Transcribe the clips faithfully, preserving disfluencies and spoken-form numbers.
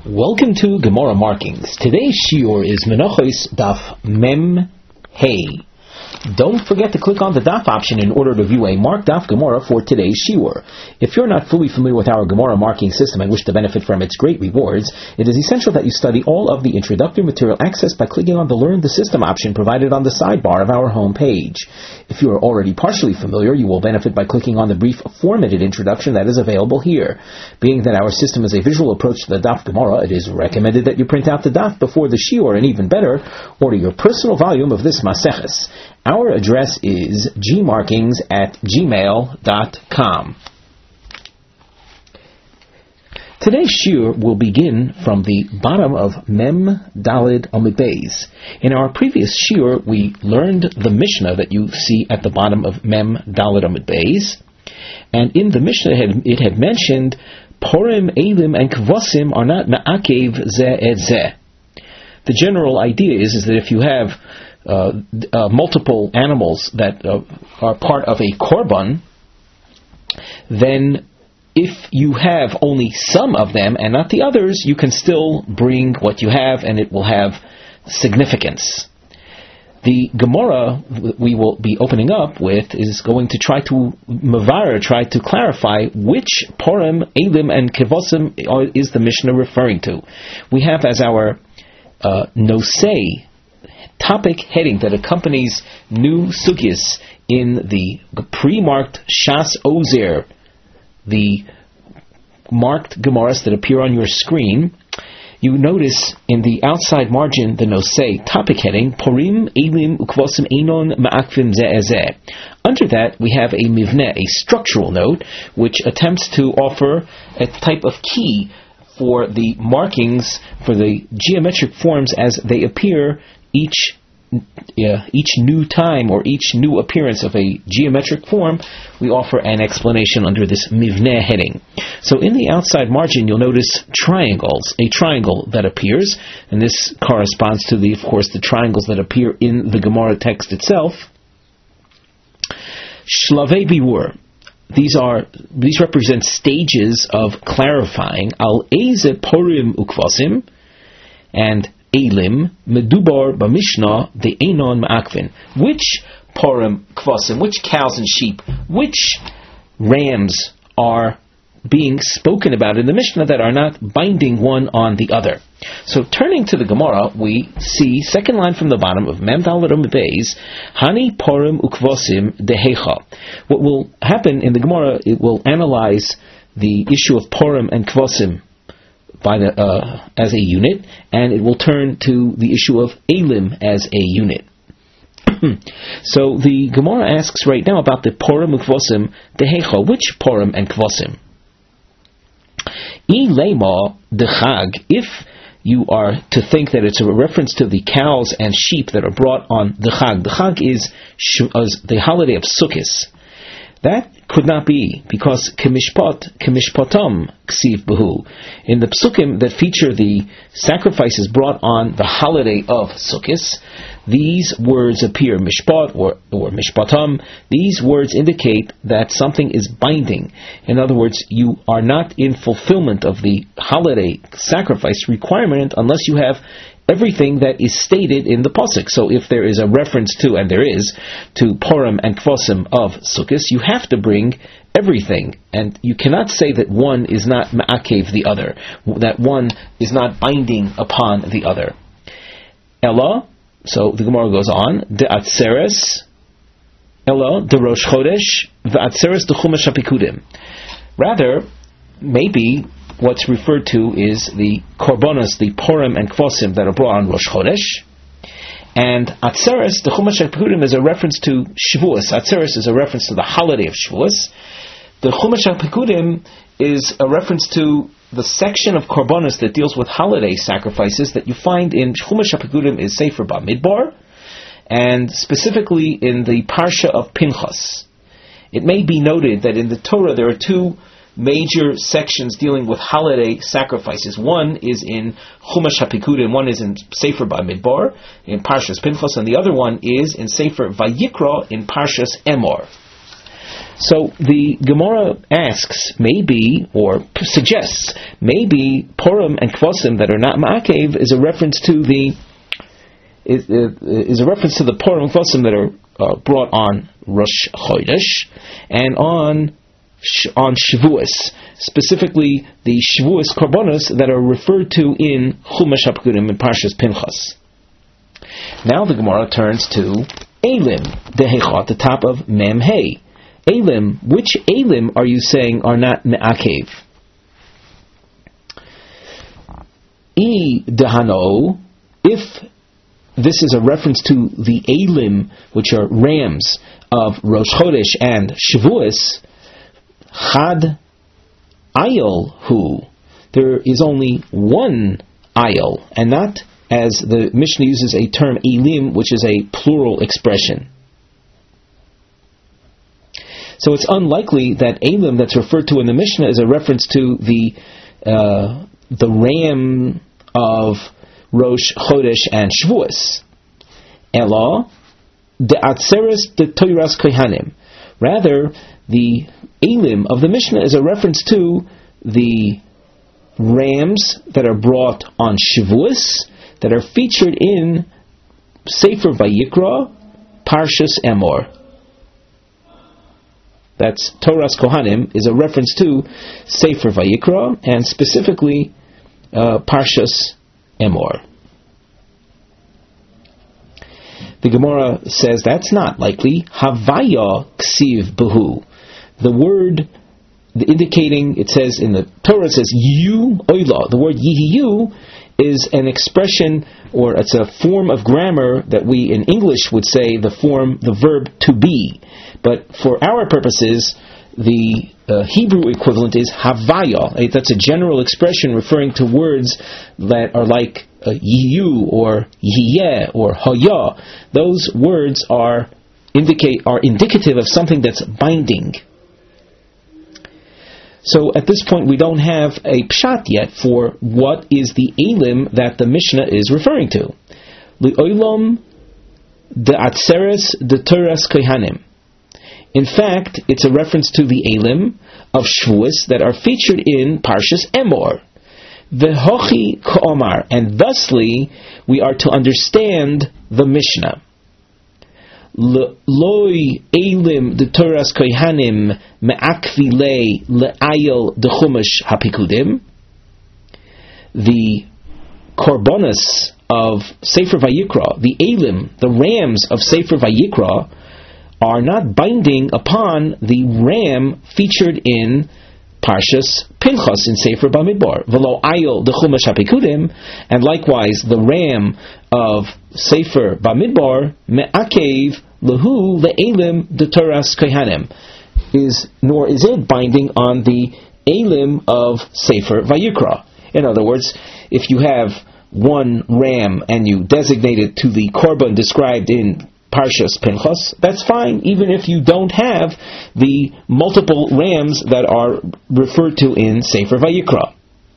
Welcome to Gemara Markings. Today's shiur is Menachos Daf Mem Hey. Don't forget to click on the Daf option in order to view a marked Daf Gemara for today's shiur. If you're not fully familiar with our Gemara marking system and wish to benefit from its great rewards, it is essential that you study all of the introductory material accessed by clicking on the Learn the System option provided on the sidebar of our home page. If you are already partially familiar, you will benefit by clicking on the brief formatted introduction that is available here. Being that our system is a visual approach to the Daf Gemara, it is recommended that you print out the Daf before the shiur, and even better, order your personal volume of this Maseches. Our address is gmarkings at gmail dot com. Today's shiur will begin from the bottom of Mem Daled Amud Beis. In our previous shiur, we learned the Mishnah that you see at the bottom of Mem Daled Amud Beis, and in the Mishnah it had, it had mentioned Porim, Elim, and Kvosim are not Ma'akev Zeh et Zeh. The general idea is, is that if you have Uh, uh, multiple animals that uh, are part of a korban, then if you have only some of them and not the others, you can still bring what you have and it will have significance. The Gemara we will be opening up with is going to try to mavar, try to clarify which Porim, Elim, and Kevosim is the Mishnah referring to. We have as our uh, nosei topic heading that accompanies new sugyas in the pre-marked Shas Ozer, the marked Gemaras that appear on your screen. You notice in the outside margin the nosei topic heading Porim, Elim, Ukvosim, Einon, Ma'akvim Ze'ezeh. Under that we have a mivneh, a structural note, which attempts to offer a type of key for the markings, for the geometric forms as they appear each uh, each new time or each new appearance of a geometric form. We offer an explanation under this mivneh heading. So in the outside margin you'll notice triangles, a triangle that appears, and this corresponds to the, of course, the triangles that appear in the Gemara text itself. Shlavei Biur. These are these represent stages of clarifying. Al Eze Porim Ukvasim and Elim Medubar Bamishnah the Einon Ma'akvin. Which Porim Kvasim, which cows and sheep, which rams are being spoken about in the Mishnah that are not binding one on the other? So turning to the Gemara, we see second line from the bottom of Mem Daled Amud Beis, Hani Porim Ukvasim Dehecha. What will happen in the Gemara, it will analyze the issue of Porim and Kvasim by the, uh, as a unit, and it will turn to the issue of Elim as a unit. So the Gemara asks right now about the Porim Ukvosim Dehecha. Which Porim and Kvosim? I lema dechag. If you are to think that it's a reference to the cows and sheep that are brought on the Chag. The Chag is, is the holiday of Sukkot. That could not be, because Kemishpat, Kemishpatam Ksiv Behu. In the Psukim that feature the sacrifices brought on the holiday of Sukkot, these words appear, Mishpat or, or Mishpatam. These words indicate that something is binding. In other words, you are not in fulfillment of the holiday sacrifice requirement unless you have everything that is stated in the pasuk. So if there is a reference to, and there is, to Porim and Kvosim of Sukkot, you have to bring everything, and you cannot say that one is not ma'akev the other, that one is not binding upon the other. Ella, so the Gemara goes on, de atzeres, Ella de Rosh Chodesh, ve'atzeres de Chumash HaPikudim. Rather, maybe what's referred to is the korbanos, the Porim and Kvosim that are brought on Rosh Chodesh, and Atzeres, the Chumash HaPikudim, is a reference to Shavuos. Atzeres is a reference to the holiday of Shavuos. The Chumash HaPikudim is a reference to the section of korbanos that deals with holiday sacrifices that you find in Chumash HaPikudim is Sefer Bamidbar, and specifically in the Parsha of Pinchas. It may be noted that in the Torah there are two major sections dealing with holiday sacrifices. One is in Chumash HaPikudim, one is in Sefer Bamidbar, in Parshas Pinchas, and the other one is in Sefer Vayikra, in Parshas Emor. So the Gemara asks, maybe, or suggests, maybe Purim and Kvosim that are not Ma'akev is a reference to the is, is a reference to the Purim and Kvosim that are uh, brought on Rosh Chodesh and on on Shavuos, specifically the Shavuos Korbanos that are referred to in Chumash HaPekudim and Parshas Pinchas. Now the Gemara turns to Elim, Dehechot, the top of Mem Hey. Elim, which Elim are you saying are not Me'akev? E Dehano, if this is a reference to the Elim, which are rams of Rosh Chodesh and Shavuos, Chad Ayel Hu, there is only one Ayel, and not as the Mishnah uses a term Elim, which is a plural expression. So it's unlikely that Elim that's referred to in the Mishnah is a reference to the uh, the ram of Rosh Chodesh and Shavuos. Ela de Atzeres de Toiras Kohanim. Rather, the Elim of the Mishnah is a reference to the rams that are brought on Shavuos that are featured in Sefer Vayikra, Parshas Emor. That's Toras Kohanim is a reference to Sefer Vayikra and specifically uh, Parshas Emor. The Gemara says that's not likely. Havaya ksiv behu. The word indicating, it says in the Torah, it says you oila. The word yihiyu is an expression, or it's a form of grammar that we in English would say the form, the verb to be. But for our purposes, the uh, Hebrew equivalent is havaya. That's a general expression referring to words that are like uh, yiyu or yiyeh or haya. Those words are indicate are indicative of something that's binding. So at this point we don't have a pshat yet for what is the Elim that the Mishnah is referring to. Li'olam de atzeres de Toras Kohanim. In fact, it's a reference to the Elim of Shavuos that are featured in Parshas Emor. V'hochi ka'omar, and thusly we are to understand the Mishnah. Loi Elim de Toras Kohanim me'akvi lei le'ayel de Chumash HaPekudim. The korbanos of Sefer Vayikra, the Elim, the rams of Sefer Vayikra, are not binding upon the ram featured in Parshas Pinchas in Sefer Bamidbar. V'lo ayel de Chumash HaPekudim, and likewise the ram of Sefer Bamidbar me'akev lehu le'elim de Toras Kohanim, is nor is it binding on the Elim of Sefer Vayikra. In other words, if you have one ram and you designate it to the korban described in Parshas Pinchas, that's fine, even if you don't have the multiple rams that are referred to in Sefer Vayikra.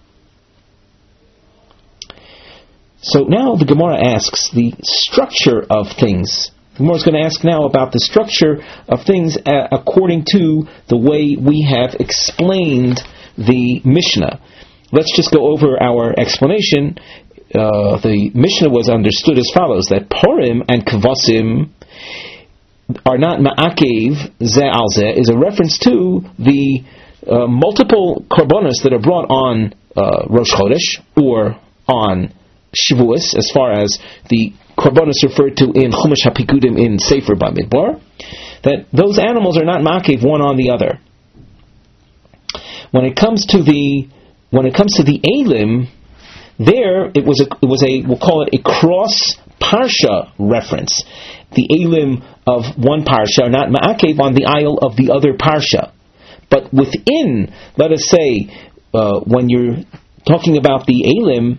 So now the Gemara asks the structure of things. The Gemara is going to ask now about the structure of things uh, according to the way we have explained the Mishnah. Let's just go over our explanation. Uh, the Mishnah was understood as follows, that Purim and Kvosim are not Ma'akev Zeh al Zeh, is a reference to the uh, multiple korbanos that are brought on uh, Rosh Chodesh or on Shavuos, as far as the korbanos referred to in Chumash HaPekudim in Sefer Bamidbar, that those animals are not Ma'akev one on the other. When it comes to the when it comes to the Elim, there, it was a, it was a, we'll call it a cross parsha reference. The Elim of one parsha are not ma'akev on the aisle of the other parsha. But within, let us say, uh, when you're talking about the Elim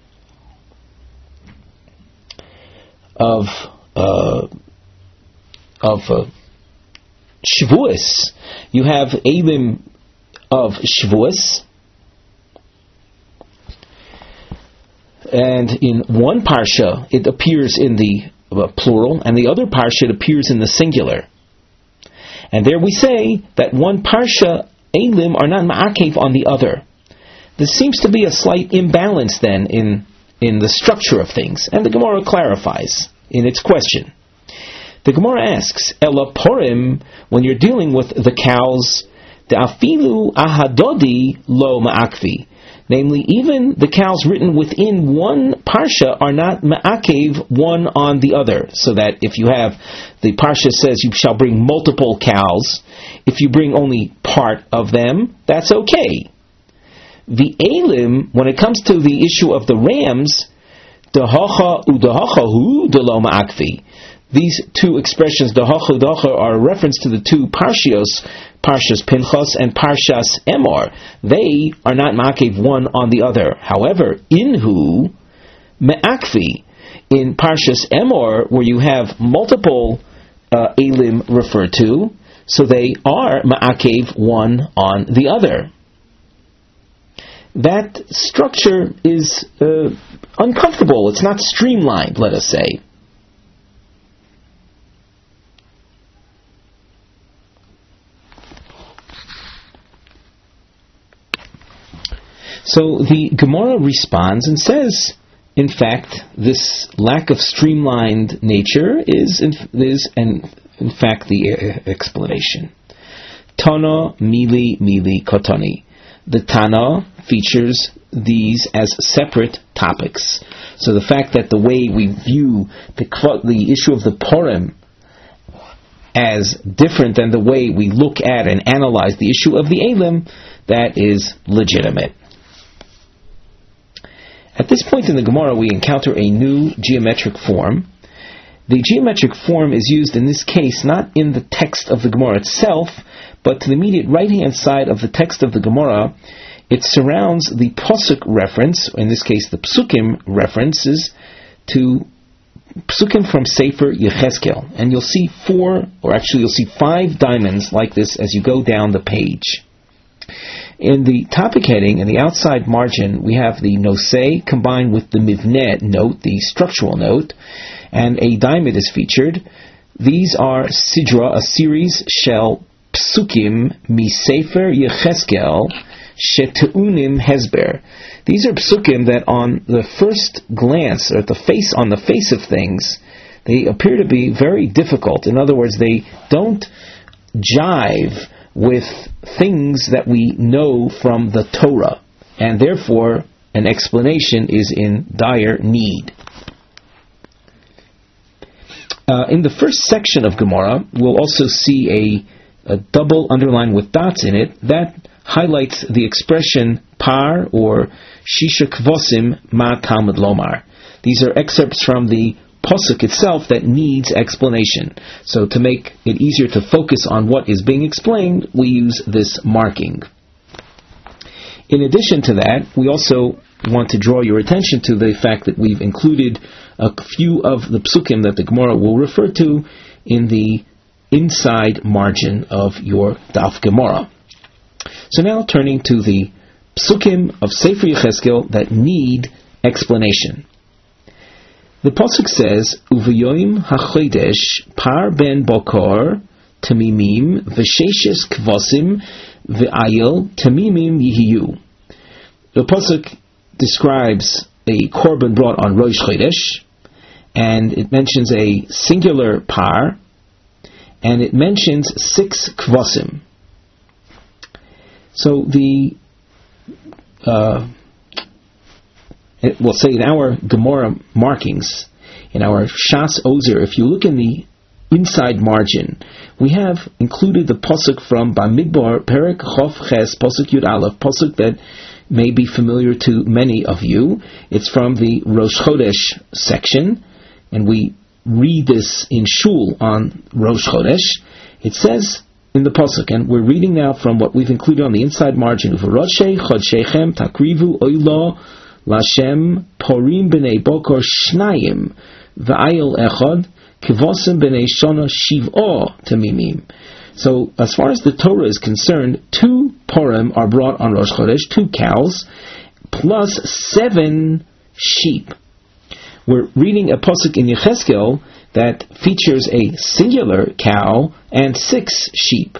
of uh, of uh, Shavuos, you have Elim of Shavuos. And in one parsha, it appears in the uh, plural, and the other parsha, it appears in the singular. And there we say that one parsha elim are not ma'akev on the other. There seems to be a slight imbalance then in, in the structure of things, and the Gemara clarifies in its question. The Gemara asks, Ela porim, when you're dealing with the cows, the afilu ahadodi lo ma'akvi. Namely, even the cows written within one parsha are not ma'akev one on the other. So that if you have, the parsha says you shall bring multiple cows, if you bring only part of them, that's okay. The elim, when it comes to the issue of the rams, dehacha udehacha hu de lo ma'akvi. These two expressions, dehacha udehacha, are a reference to the two parshios, Parshas Pinchas and Parshas Emor. They are not ma'akev one on the other. However, inhu me'akvi, in Parshas Emor, where you have multiple uh, elim referred to, so they are ma'akev one on the other. That structure is uh, uncomfortable. It's not streamlined, let us say. So the Gemara responds and says, in fact, this lack of streamlined nature is, in, is in, in fact, the uh, explanation. Tana mili mili kotani. The Tana features these as separate topics. So the fact that the way we view the the issue of the Purim as different than the way we look at and analyze the issue of the Elim, that is legitimate. At this point in the Gemara, we encounter a new geometric form. The geometric form is used in this case not in the text of the Gemara itself, but to the immediate right-hand side of the text of the Gemara. It surrounds the Pasuk reference, in this case the Psukim references, to Psukim from Sefer Yechezkel. And you'll see four, or actually you'll see five diamonds like this as you go down the page. In the topic heading, in the outside margin, we have the nosei combined with the mivneh note, the structural note, and a diamond is featured. These are Sidra, a series, shel psukim mi Sefer Yechezkel sheteunim hezber. These are psukim that on the first glance, or at the face, on the face of things, they appear to be very difficult. In other words, they don't jive with things that we know from the Torah, and therefore an explanation is in dire need. Uh, in the first section of Gemara, we'll also see a, a double underline with dots in it that highlights the expression par or shisha kvosim ma talmud lomar. These are excerpts from the Pasuk itself that needs explanation. So to make it easier to focus on what is being explained, we use this marking. In addition to that, we also want to draw your attention to the fact that we've included a few of the psukim that the Gemara will refer to in the inside margin of your Daf Gemara. So now turning to the psukim of Sefer Yechezkel that need explanation. The Pasuk says, Uvayoim hachodesh par ben bokor tamimim v'sheshes kvosim v'ayil tamimim yihiyu. The Pasuk describes a korban brought on Rosh Chodesh, and it mentions a singular par, and it mentions six kvosim. So the uh, It will say in our Gemara markings, in our Shas Ozer, if you look in the inside margin, we have included the pasuk from Bamidbar, Perek Chof Ches, pasuk Yud Aleph, pasuk that may be familiar to many of you. It's from the Rosh Chodesh section, and we read this in Shul on Rosh Chodesh. It says in the pasuk, and we're reading now from what we've included on the inside margin, Uvaroshe Chodshechem Takrivu Oilo Lashem Porim b'nei Bokor Shnayim V'ayil Echad Kivosim b'nei Shona Shiv'o Tamimim. So, as far as the Torah is concerned, two Purim are brought on Rosh Chodesh, two cows, plus seven sheep. we're reading a pasuk in Yechezkel that features a singular cow and six sheep.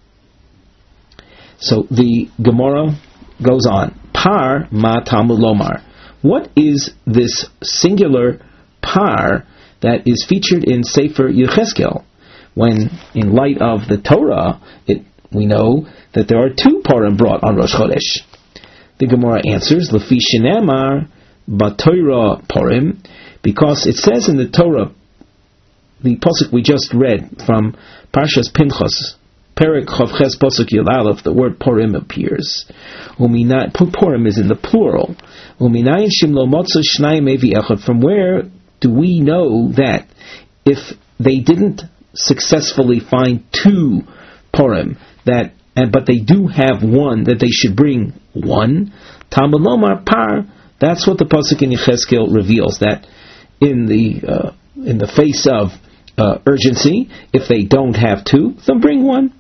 So the Gemara goes on. Par ma Talmud lomar. What is this singular par that is featured in Sefer Yechezkel? When, in light of the Torah, it, we know that there are two parim brought on Rosh Chodesh. The Gemara answers, Lefi shenemar b'Torah parim, because it says in the Torah, the pasuk we just read from Parshas Pinchas, Perek Chavches pasuk Yud Aleph, the word parim appears. Uminay, parim is in the plural. Uminayin shimlo motzu shnayim evi echad. From where do we know that if they didn't successfully find two parim, that and but they do have one, that they should bring one? Talmud lomar par. That's what the pasuk in Yechezkel reveals, that in the uh, in the face of uh, urgency, if they don't have two, then bring one.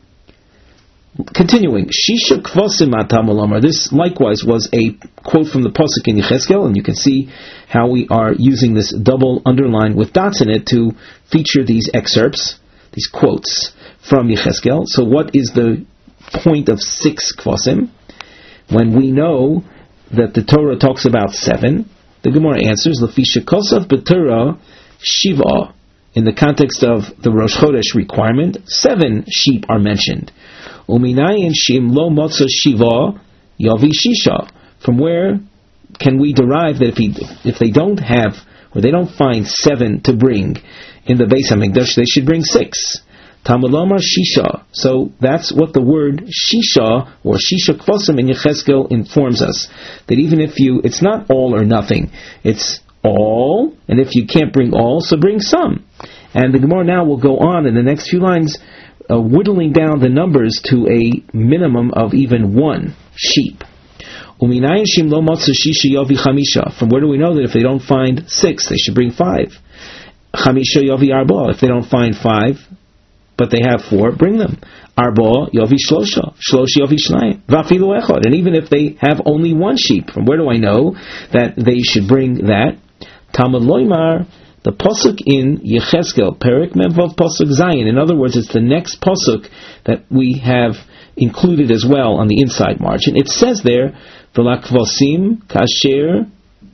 Continuing, Shisha kvosim Talmud lomar. This likewise was a quote from the pasuk in Yechezkel, and you can see how we are using this double underline with dots in it to feature these excerpts, these quotes from Yechezkel. So what is the point of six kvosim? When we know that the Torah talks about seven, the Gemara answers, Lefisha kosav b'Torah shiva. In the context of the Rosh Chodesh requirement, seven sheep are mentioned. Uminayin shim lo motza shiva yavi shisha. From where can we derive that if he, if they don't have, or they don't find seven to bring in the Beis HaMikdash, they should bring six? Talmud lomar shisha. So that's what the word shisha or shisha kvosim in Yechezkel informs us. That even if you, it's not all or nothing. It's all, and if you can't bring all, so bring some. And the Gemara now will go on in the next few lines, uh, whittling down the numbers to a minimum of even one sheep. Uminayin shim lo motzu shisha yavi chamisha. From where do we know that if they don't find six, they should bring five? Chamisha yavi arba. If they don't find five, but they have four, bring them. Arba yavi shlosha, shlosh yavi shnayim, vafilu echad. And even if they have only one sheep, from where do I know that they should bring that? Talmud loymar, the pasuk in Yechezkel, Perek Memvav pasuk Zayin. In other words, it's the next pasuk that we have included as well on the inside margin. It says there, V'lakvosim kasher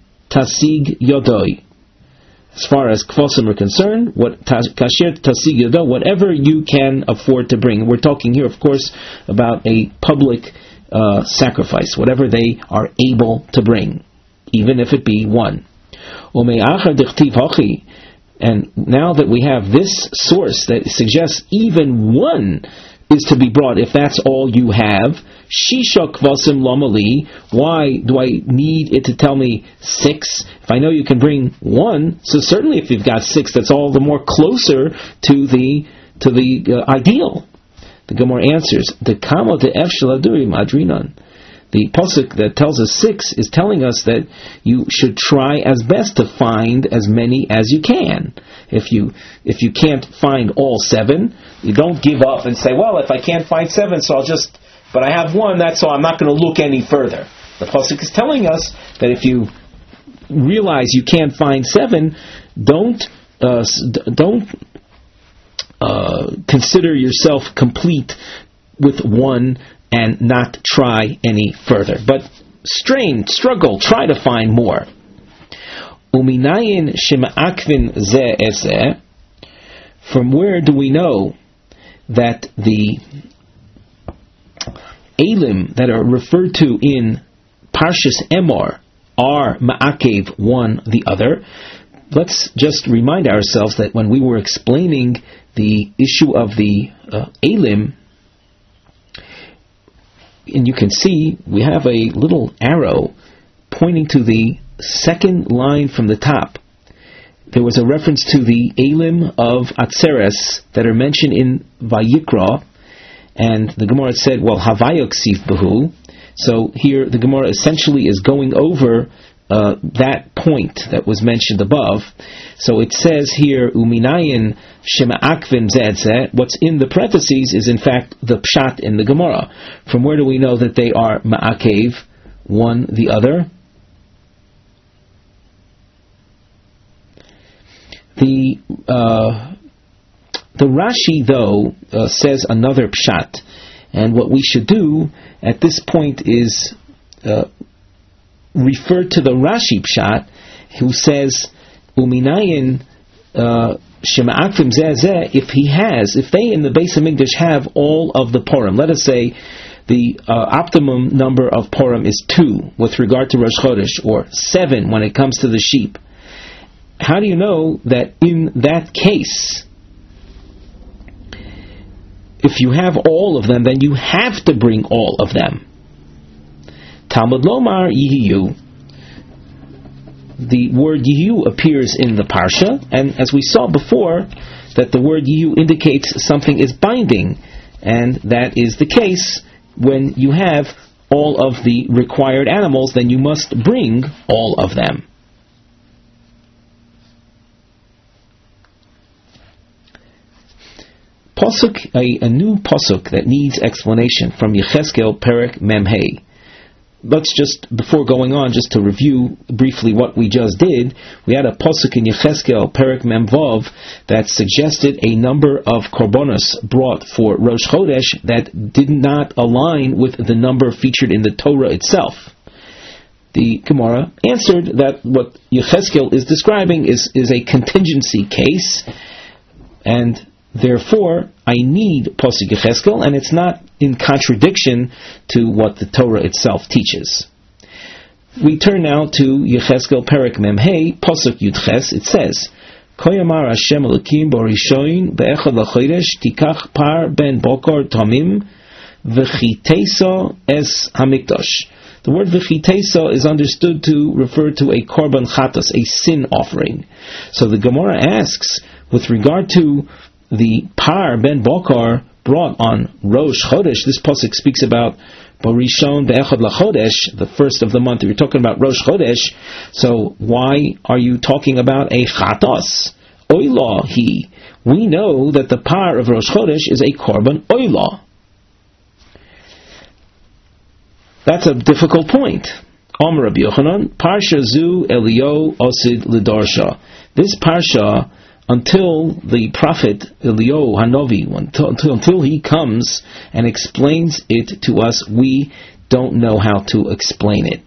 tasig yodoi. As far as kvosim are concerned, what kasher tasig yodoi, whatever you can afford to bring. We're talking here, of course, about a public uh, sacrifice, whatever they are able to bring, even if it be one. And now that we have this source that suggests even one is to be brought, if that's all you have, Shisha kvasim lomali, why do I need it to tell me six? If I know you can bring one, so certainly if you've got six, that's all the more closer to the to the uh, ideal. The Gemara answers, the kama de efshaladuri madrinan. The pasuk that tells us six is telling us that you should try as best to find as many as you can. If you if you can't find all seven, you don't give up and say, well, if I can't find seven, so I'll just, but I have one, that's so I'm not going to look any further. The pasuk is telling us that if you realize you can't find seven, don't uh, don't uh, consider yourself complete with one and not try any further. But strain, struggle, try to find more. Uminayin shema'akvin ze eze. From where do we know that the elim that are referred to in Parshas Emor are ma'akev one the other? Let's just remind ourselves that when we were explaining the issue of the uh, elim, and you can see we have a little arrow pointing to the second line from the top. There was a reference to the elim of Atzeres that are mentioned in Vayikra, and the Gemara said, well, Havayok sif behu. So here the Gemara essentially is going over uh, that point that was mentioned above. So it says here, Uminayin shema'akvin zedze. What's in the parentheses is in fact the pshat in the Gemara. From where do we know that they are ma'akev, one the other? The uh, the Rashi, though, uh, says another pshat, and what we should do at this point is uh, refer to the Rashi pshat, who says Uminayin Shema'akvim Zeh Zeh. If he has, if they in the Beis Hamikdash have all of the Purim, let us say the uh, optimum number of Purim is two with regard to Rosh Chodesh, or seven when it comes to the sheep. How do you know that in that case, if you have all of them, then you have to bring all of them? Talmud Lomar Yihiyu. The word Yihiyu appears in the Parsha, and as we saw before, that the word Yihiyu indicates something is binding, and that is the case. When you have all of the required animals, then you must bring all of them. Pasuk, a, a new pasuk that needs explanation from Yecheskel Perek Memhei. Let's just, before going on, just to review briefly what we just did, we had a pasuk in Yecheskel Perek Memvav that suggested a number of korbanos brought for Rosh Chodesh that did not align with the number featured in the Torah itself. The Gemara answered that what Yecheskel is describing is, is a contingency case, and therefore I need pasuk Yecheskel, and it's not in contradiction to what the Torah itself teaches. We turn now to Yecheskel Perek Memhei, pasuk Yudches. It says, Koyamar Hashem Elokim Borishoin Be'echad L'Chodesh Tikach Par Ben Bokor Tomim V'chiteso Es Hamikdash. The word V'chiteso is understood to refer to a korban chatas, a sin offering. So the Gemara asks, with regard to the Par Ben Bokar brought on Rosh Chodesh, this pasuk speaks about Barishon Be'echad LaChodesh, the first of the month. You're talking about Rosh Chodesh, so why are you talking about a Chatos? Oila he. We know that the Par of Rosh Chodesh is a Korban Oila. That's a difficult point. Omer Rabbi Yochanan, Parsha Zu Elio Osid Lidarsha. This Parsha, until the prophet Eliyahu Hanovi, until, until, until he comes and explains it to us, we don't know how to explain it.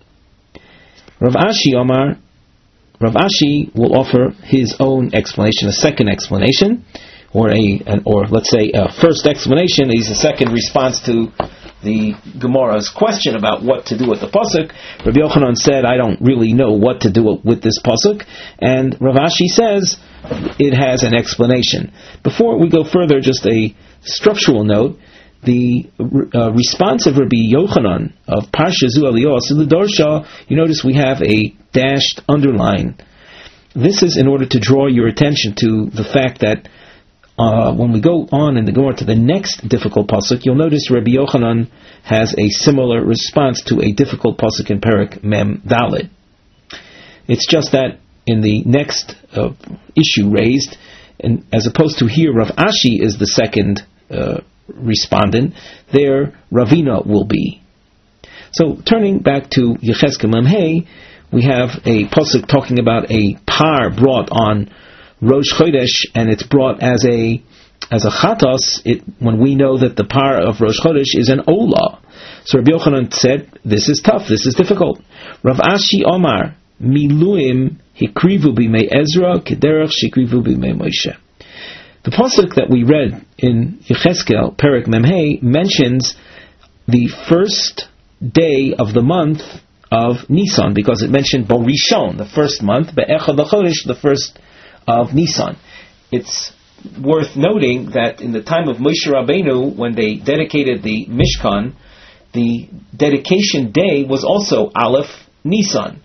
Rav Ashi Omar, Rav Ashi will offer his own explanation, a second explanation, or a, an, or let's say a first explanation. He's a second response to the Gemara's question about what to do with the pasuk. Rabbi Yochanan said, I don't really know what to do with this pasuk, and Rav Ashi says it has an explanation. Before we go further, just a structural note. The uh, response of Rabbi Yochanan of Parsha Zu Eliyos in the Dorsha, you notice we have a dashed underline. This is in order to draw your attention to the fact that Uh, when we go on in the Gemara to the next difficult pasuk, you'll notice Rabbi Yochanan has a similar response to a difficult pasuk in Perek Mem Daled. It's just that in the next uh, issue raised, and as opposed to here, Rav Ashi is the second uh, respondent. There, Ravina will be. So, turning back to Yecheskel Memhei, we have a pasuk talking about a par brought on Rosh Chodesh, and it's brought as a as a chatos. It when we know that the par of Rosh Chodesh is an olah. So Rabbi Yochanan said, "This is tough. This is difficult." Rav Ashi Omar Miluim hikrivu b'mei Ezra kederach shikrivu b'mei Moshe. The pasuk that we read in Yecheskel Perek Memhei mentions the first day of the month of Nisan, because it mentioned Bo Rishon, the first month, Be'echad LaChodesh, the first of Nisan. It's worth noting that in the time of Moshe Rabbeinu, when they dedicated the Mishkan, the dedication day was also Aleph Nisan.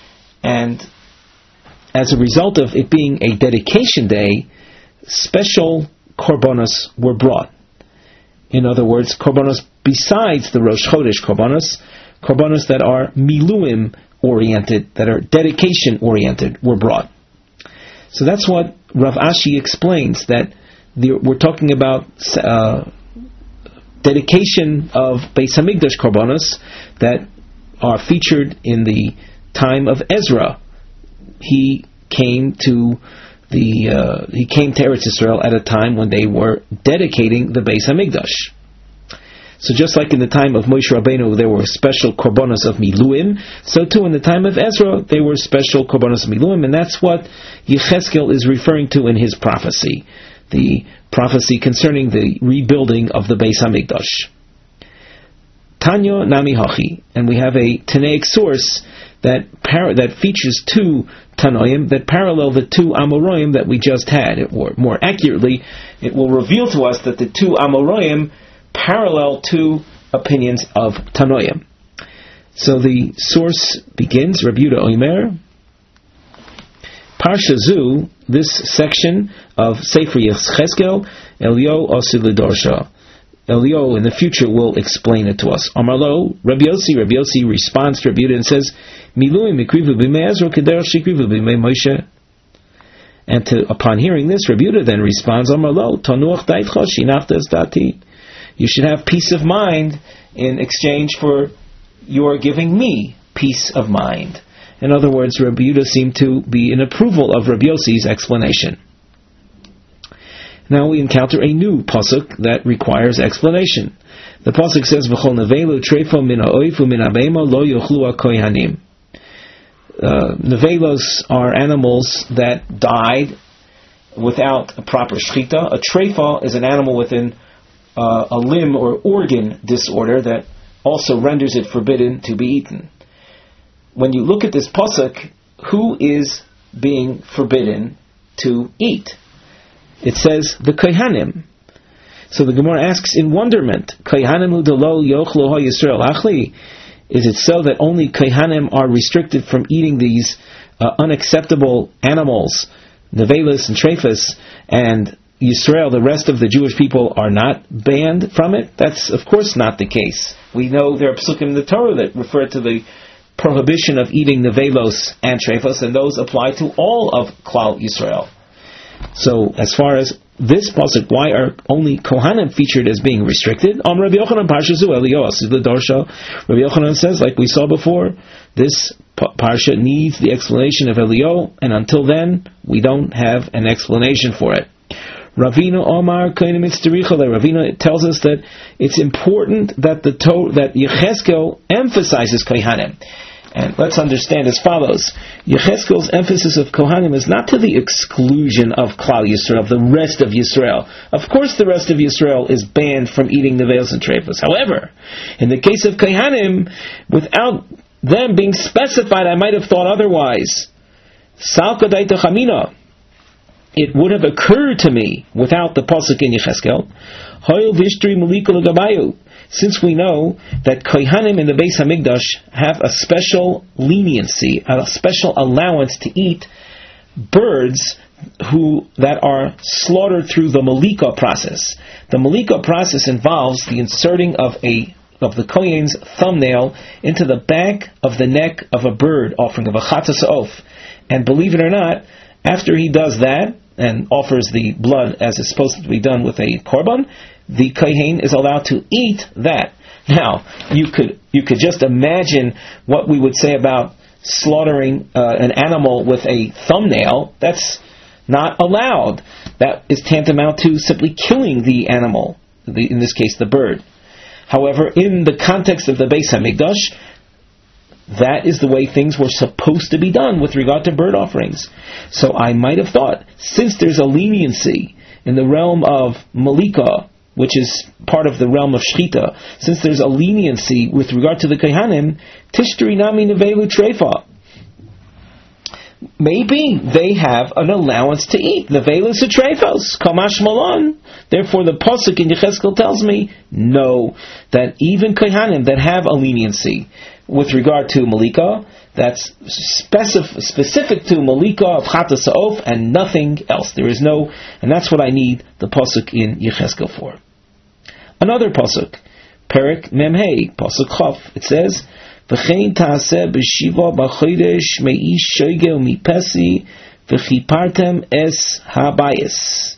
And as a result of it being a dedication day, special korbanos were brought. In other words, korbanos besides the Rosh Chodesh korbanos, korbanos that are miluim oriented, that are dedication oriented, were brought. So that's what Rav Ashi explains, that the, we're talking about uh, dedication of Beis Hamikdash korbanos that are featured in the time of Ezra. He came to the uh, he came to Eretz Yisrael at a time when they were dedicating the Beis Hamikdash. So just like in the time of Moshe Rabbeinu there were special korbanos of Miluim, so too in the time of Ezra there were special korbanos of Miluim, and that's what Yechezkel is referring to in his prophecy, the prophecy concerning the rebuilding of the Beis Hamikdash. Tanya Nami Hachi, and we have a Tanaic source that par- that features two Tanoim that parallel the two Amoraim that we just had. Or more accurately, it will reveal to us that the two Amoraim parallel two opinions of Tanoim. So the source begins, Rabbi Yehuda Omer, Parsha Zu, this section of Sefer Yechezkel, Elio Osid L'Dorsha. Elio in the future will explain it to us. Amarlo, Rabbi Yossi, Rabbi Yossi responds to Rabbi Yehuda and says, Miluim mikrivu b'mei Ezra k'derech shikrivu b'mei Moshe. And to, upon hearing this, Rabbi Yehuda then responds, Amarlo, Tanuach daitcha shinachta es dati. You should have peace of mind in exchange for your giving me peace of mind. In other words, Rabbi Yehuda seemed to be in approval of Rabbi Yossi's explanation. Now we encounter a new pasuk that requires explanation. The pasuk says, "V'chol nevelu treifo min ha'oif u'min ha'beima lo yochlu ha'kohanim." Nevelos are animals that died without a proper shchita. A treifa is an animal within uh, a limb or organ disorder that also renders it forbidden to be eaten. When you look at this pasuk, who is being forbidden to eat? It says the Kohanim. So the Gemara asks in wonderment, Kohanim hu delo yochlo ha Yisrael achli? Is it so that only Kohanim are restricted from eating these uh, unacceptable animals, Nevelis and Treifas, and Yisrael, the rest of the Jewish people, are not banned from it? That's of course not the case. We know there are psukim in the Torah that refer to the prohibition of eating Nevelos and Treifas, and those apply to all of Klal Yisrael. So, as far as this pasuk, why are only Kohanim featured as being restricted? Um, Rabbi Yochanan Parsha Zu Elio Asid L'Dorsha. Rabbi Yochanan says, like we saw before, this parsha needs the explanation of Elio, and until then, we don't have an explanation for it. Ravina Omar Kohanim Itztaricha. Ravina tells us that it's important that the to- that Yechezkel emphasizes Kohanim. And let's understand as follows. Yechezkel's emphasis of Kohanim is not to the exclusion of Klal Yisrael, of the rest of Yisrael. Of course the rest of Yisrael is banned from eating Nevelos and Treifas. However, in the case of Kohanim, without them being specified, I might have thought otherwise. Salka daita chamina. It would have occurred to me, without the pasuk in Yechezkel, Hoyel vishtri malika l'gabayu. Since we know that Kohanim in the Beis Hamikdash have a special leniency, a special allowance to eat birds who that are slaughtered through the Malika process. The Malika process involves the inserting of a of the Kohen's thumbnail into the back of the neck of a bird, offering of a chatas oaf. And believe it or not, after he does that and offers the blood as is supposed to be done with a korban, the kohen is allowed to eat that. Now, you could you could just imagine what we would say about slaughtering uh, an animal with a thumbnail. That's not allowed. That is tantamount to simply killing the animal, the, in this case the bird. However, in the context of the Beis Hamikdash, that is the way things were supposed to be done with regard to bird offerings. So I might have thought, since there's a leniency in the realm of Malika, which is part of the realm of Shchita, since there's a leniency with regard to the Kohanim, Tishtri Nami Nevelu Treifa. Maybe they have an allowance to eat. Nevelus and Treifos, Kamash Malon. Therefore the Pasuk in Yechezkel tells me, no, that even Kohanim that have a leniency with regard to Malika, that's specif- specific to Malika of Chatas Ha'of and nothing else. There is no, and that's what I need the Pasuk in Yechezkel for. Another Pasuk, Perek Memhei, Pasuk Chaf, it says, V'chein ta'aseh b'shiva b'chodesh me'ish shoigel mipesi v'chipartem es ha'bayis.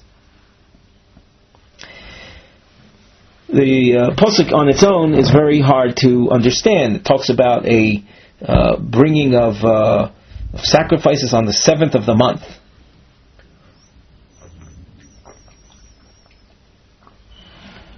The uh, pasuk on its own is very hard to understand. It talks about a uh, bringing of, uh, of sacrifices on the seventh of the month.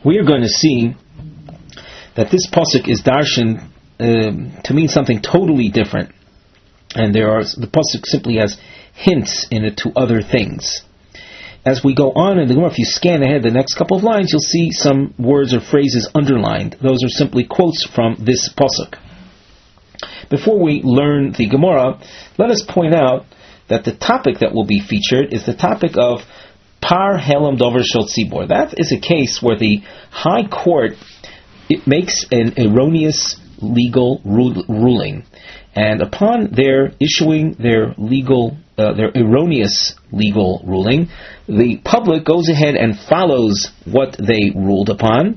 we are going to see that this pasuk is darshan uh, to mean something totally different, and there are the pasuk simply has hints in it to other things. As we go on in the Gemara, if you scan ahead the next couple of lines, you'll see some words or phrases underlined. Those are simply quotes from this pasuk. Before we learn the Gemara, let us point out that the topic that will be featured is the topic of Par Helam Dover Shel Tzibor. That is a case where the High Court it makes an erroneous legal ru- ruling, and upon their issuing their legal, uh, their erroneous legal ruling, the public goes ahead and follows what they ruled upon,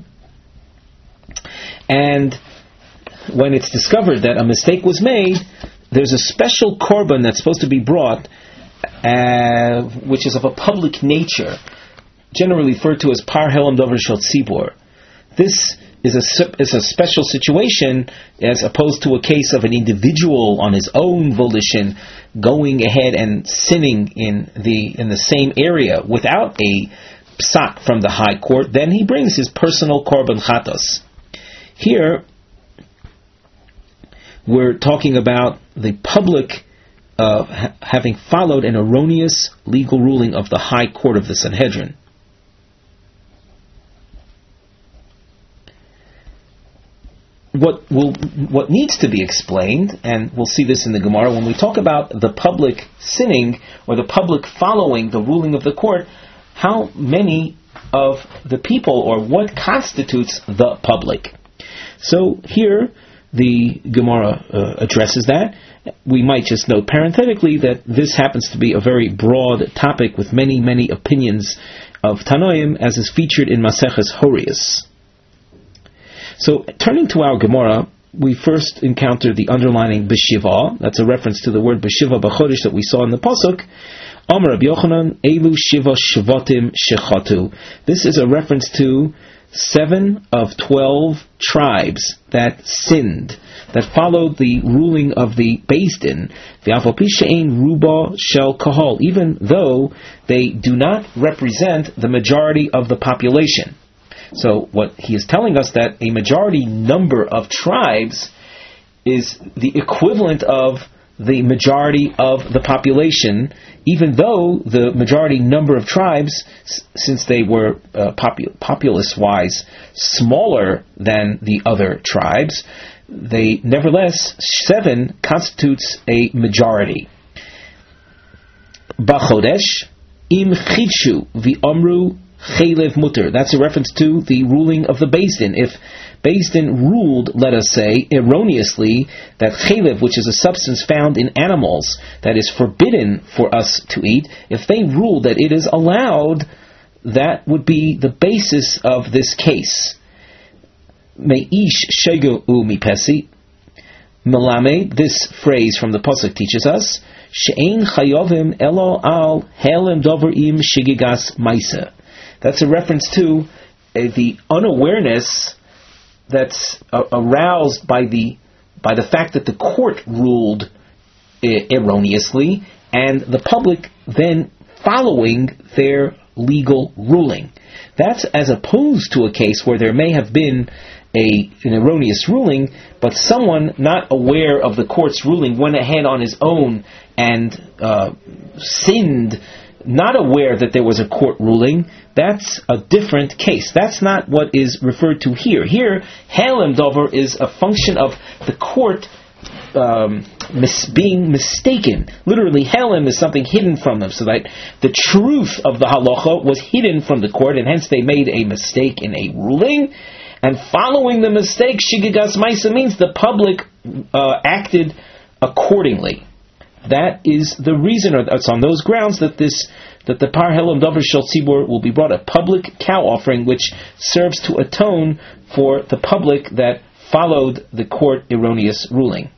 and when it's discovered that a mistake was made, there's a special korban that's supposed to be brought, uh, which is of a public nature, generally referred to as Par Helam Dover Shel Tzibor. This is a, is a special situation as opposed to a case of an individual on his own volition going ahead and sinning in the in the same area without a psak from the high court. Then he brings his personal korban chatos. Here we're talking about the public uh, ha- having followed an erroneous legal ruling of the high court of the Sanhedrin. What will, what needs to be explained, and we'll see this in the Gemara, when we talk about the public sinning or the public following the ruling of the court, how many of the people or what constitutes the public? So here the Gemara uh, addresses that. We might just note parenthetically that this happens to be a very broad topic with many, many opinions of Tanoim, as is featured in Maseches Horius. So, turning to our Gemara, we first encounter the underlining B'Shiva. That's a reference to the word B'Shiva B'Chodesh that we saw in the Pasuk. Amar Rabbi Yochanan, Elu Shiva Shvatim Shechatu. This is a reference to seven of twelve tribes that sinned, that followed the ruling of the Beis Din, the Afal Pi She'ein Ruba Shel Kahal, even though they do not represent the majority of the population. So what he is telling us, that a majority number of tribes is the equivalent of the majority of the population, even though the majority number of tribes, since they were uh, popul- populace-wise smaller than the other tribes, they nevertheless, seven constitutes a majority. B'chodesh im chidshu v'amru Chaylev mutter. That's a reference to the ruling of the Beis Din. If Beis Din ruled, let us say, erroneously, that chaylev, which is a substance found in animals that is forbidden for us to eat, if they ruled that it is allowed, that would be the basis of this case. Me'ish shegu mipesi. Melame, this phrase from the pasuk teaches us, she'ein chayovim elo al helem dover im shigigas maisa. That's a reference to uh, the unawareness that's uh, aroused by the by the fact that the court ruled uh, erroneously, and the public then following their legal ruling. That's as opposed to a case where there may have been a an erroneous ruling, but someone not aware of the court's ruling went ahead on his own and uh, sinned, not aware that there was a court ruling. That's a different case. That's not what is referred to here. Here, Halem Dover is a function of the court um, mis- being mistaken. Literally, Halem is something hidden from them, so that the truth of the halacha was hidden from the court, and hence they made a mistake in a ruling. And following the mistake, Shigigas Maisa means the public uh, acted accordingly. That is the reason, or it's on those grounds that this that the Par Helam Dover Shel Tzibor will be brought, a public cow offering, which serves to atone for the public that followed the court erroneous ruling.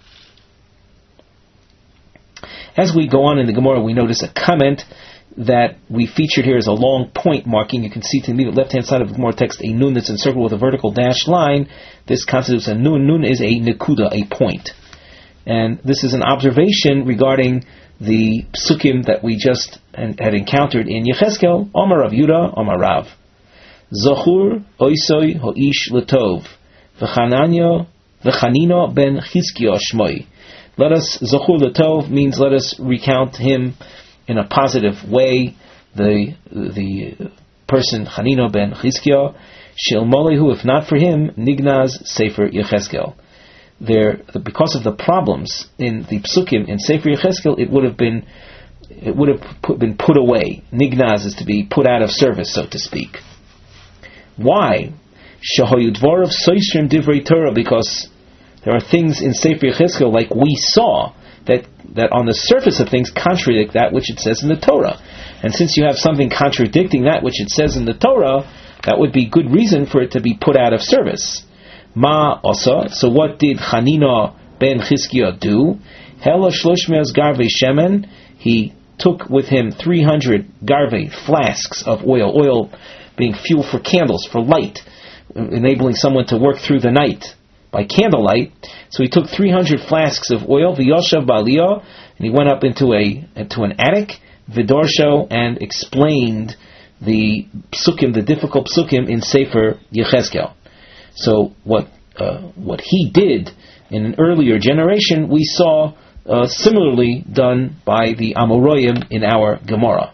As we go on in the Gemara, we notice a comment that we featured here as a long point marking. You can see to the immediate left-hand side of the Gemara text a nun that's encircled with a vertical dashed line. This constitutes a nun. Nun is a nekuda, a point. And this is an observation regarding the psukim that we just had encountered in Yechezkel, Omar Rav Yudah, Omar Rav. Zochur oisoi ho'ish letov, v'chananya v'chanino ben Chizkiah shmoi. Let us, Zochur letov means let us recount him in a positive way. The the person Chanino ben Chizkiah, Shilmolehu, if not for him, Nignaz Sefer Yechezkel. There, because of the problems in the psukim in Sefer Yechezkel, it would have been it would have put, been put away. Nignaz is to be put out of service, so to speak. Why? Shahoyudvor of Soisrim Divrei Torah, because there are things in Sefer Yechezkel, like we saw, that that on the surface of things contradict that which it says in the Torah. And since you have something contradicting that which it says in the Torah, that would be good reason for it to be put out of service. Ma also, so what did Chanino ben Chizkiah do? Hela shloshmeos garvei shemen, he took with him three hundred garvei, flasks of oil, oil being fuel for candles, for light, enabling someone to work through the night by candlelight. So he took three hundred flasks of oil, v'yoshav ba'aliyah, and he went up into a into an attic, v'dorsho, and explained the psukim, the difficult psukim in Sefer Yechezkel. So what uh, what he did in an earlier generation, we saw uh, similarly done by the Amoraim in our Gemara.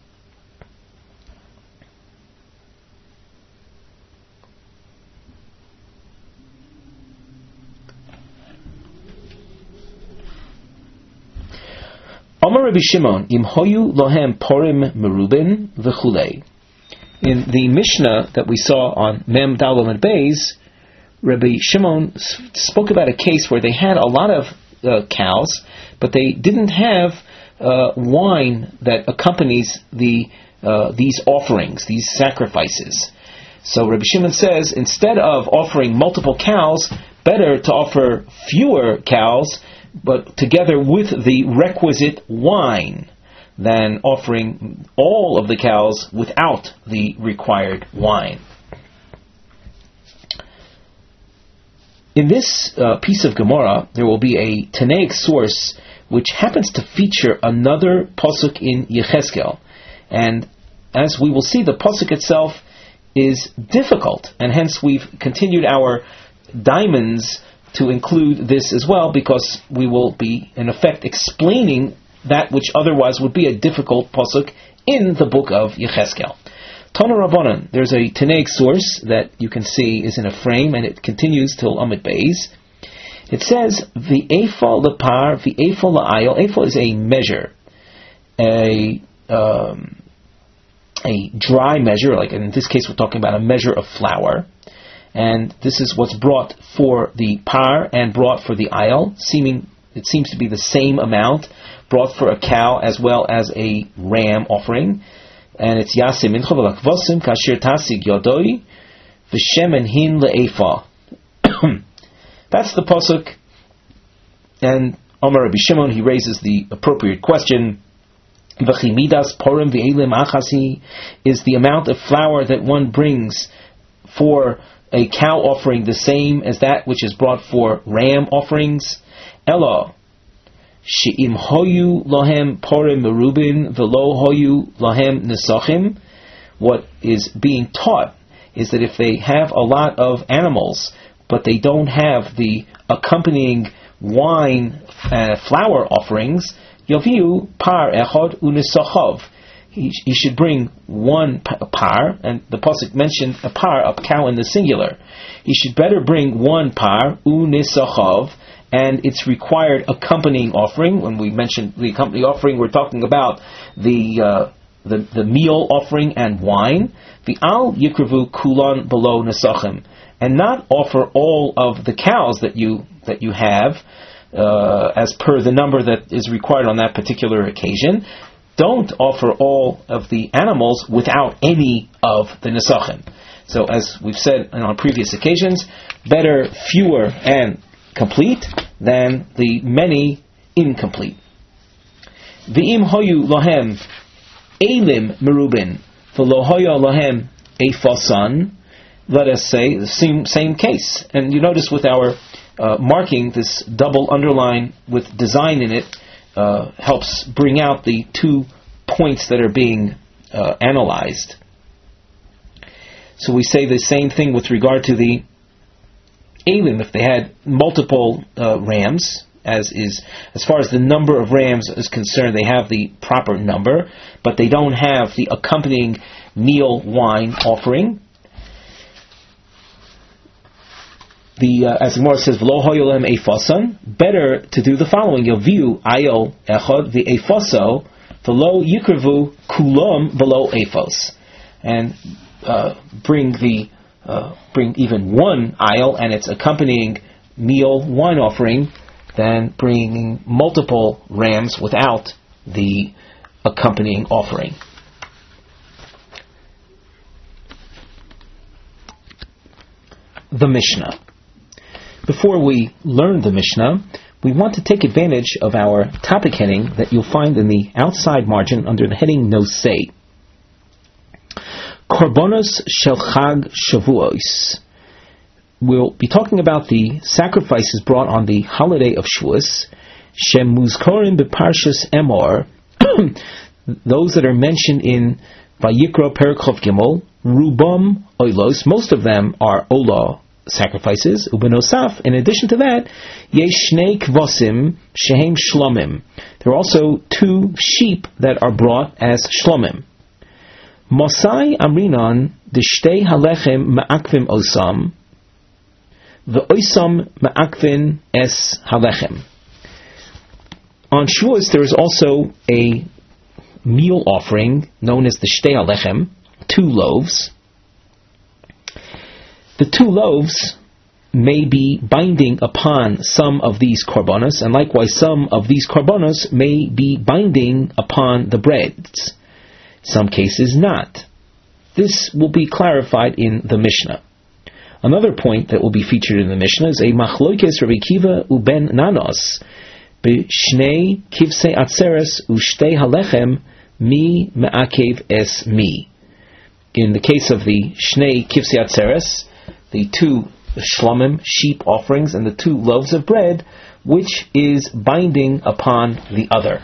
Amar Rabbi Shimon, im hoyu lohem porim merubin v'chulei. In the Mishnah that we saw on Mem Dalel and Beis, Rabbi Shimon spoke about a case where they had a lot of uh, cows, but they didn't have uh, wine that accompanies the uh, these offerings, these sacrifices. So Rabbi Shimon says, instead of offering multiple cows, better to offer fewer cows, but together with the requisite wine, than offering all of the cows without the required wine. In this uh, piece of Gemara, there will be a Tanaic source which happens to feature another pasuk in Yechezkel, and as we will see, the pasuk itself is difficult, and hence we've continued our diamonds to include this as well, because we will be, in effect, explaining that which otherwise would be a difficult pasuk in the book of Yechezkel. Tana Rabbanan, there's a Tanaic source that you can see is in a frame, and it continues till Amid Beis. It says, V'efa lepar, v'efa la'ayil. Efa is a measure, a um, a dry measure, like in this case we're talking about a measure of flour. And this is what's brought for the par and brought for the ayil, seeming it seems to be the same amount, brought for a cow as well as a ram offering. And it's yasim mincha v'lakvosim kasher tasig yodoi v'shemen hin le'efa. That's the pasuk. And Amar Rabbi Shimon, he raises the appropriate question: V'chimidas porim v'elim achasi, is the amount of flour that one brings for a cow offering the same as that which is brought for ram offerings? Ella she'im hoyu lohem porim merubin v'lo hoyu lohem nesachim. What is being taught is that if they have a lot of animals, but they don't have the accompanying wine and flour offerings, yaviu par echad unesachav. He, he should bring one par, and the pasuk mentioned a par, a cow in the singular. He should better bring one par, unesachav, and its required accompanying offering. When we mentioned the accompanying offering, we're talking about the uh, the, the meal offering and wine. The al yikravu kulan below nesachim, and not offer all of the cows that you that you have uh, as per the number that is required on that particular occasion. Don't offer all of the animals without any of the nesachim. So, as we've said on previous occasions, better fewer and complete than the many incomplete. V'im hoyu lohem elim merubin v'lo hoya lohem efasan. Let us say the same same case. And you notice with our uh, marking, this double underline with design in it uh, helps bring out the two points that are being uh, analyzed. So we say the same thing with regard to the Elim. If they had multiple uh, rams, as is as far as the number of rams is concerned, they have the proper number, but they don't have the accompanying meal wine offering. The uh, as the Gemara says, "V'lo hoyolem efasan." Better to do the following: Yoviu ayol echad the efaso, v'lo yikrevu kulam v'lo efos, and uh, bring the uh, bring even one ayol and its accompanying meal wine offering, than bringing multiple rams without the accompanying offering. The Mishnah. Before we learn the Mishnah, we want to take advantage of our topic heading that you'll find in the outside margin under the heading Nosei. Korbanos shel Chag Shavuos. We'll be talking about the sacrifices brought on the holiday of Shavuos. Shem muzkorim beparshas Emor. Those that are mentioned in Vayikra Perek Chof Gimel. Rubam oilos. Most of them are olah sacrifices. Ubenosaf. In addition to that, yesh shnei kvosim shehem shlomim. There are also two sheep that are brought as shlomim. Mosai amrinan deshtei halechem ma'akvim osam. The oisam ma'akvin es halechem. On Shavuos there is also a meal offering known as the shtei halechem, two loaves. The two loaves may be binding upon some of these korbanos, and likewise some of these korbanos may be binding upon the breads. Some cases not. This will be clarified in the Mishnah. Another point that will be featured in the Mishnah is a machloikes Rabbi Kiva uben nanos b'shnei kivsei atzeres u'shtei halechem mi me'akev es mi. In the case of the shnei kivsei atzeres, the two shlomim, sheep offerings, and the two loaves of bread, which is binding upon the other.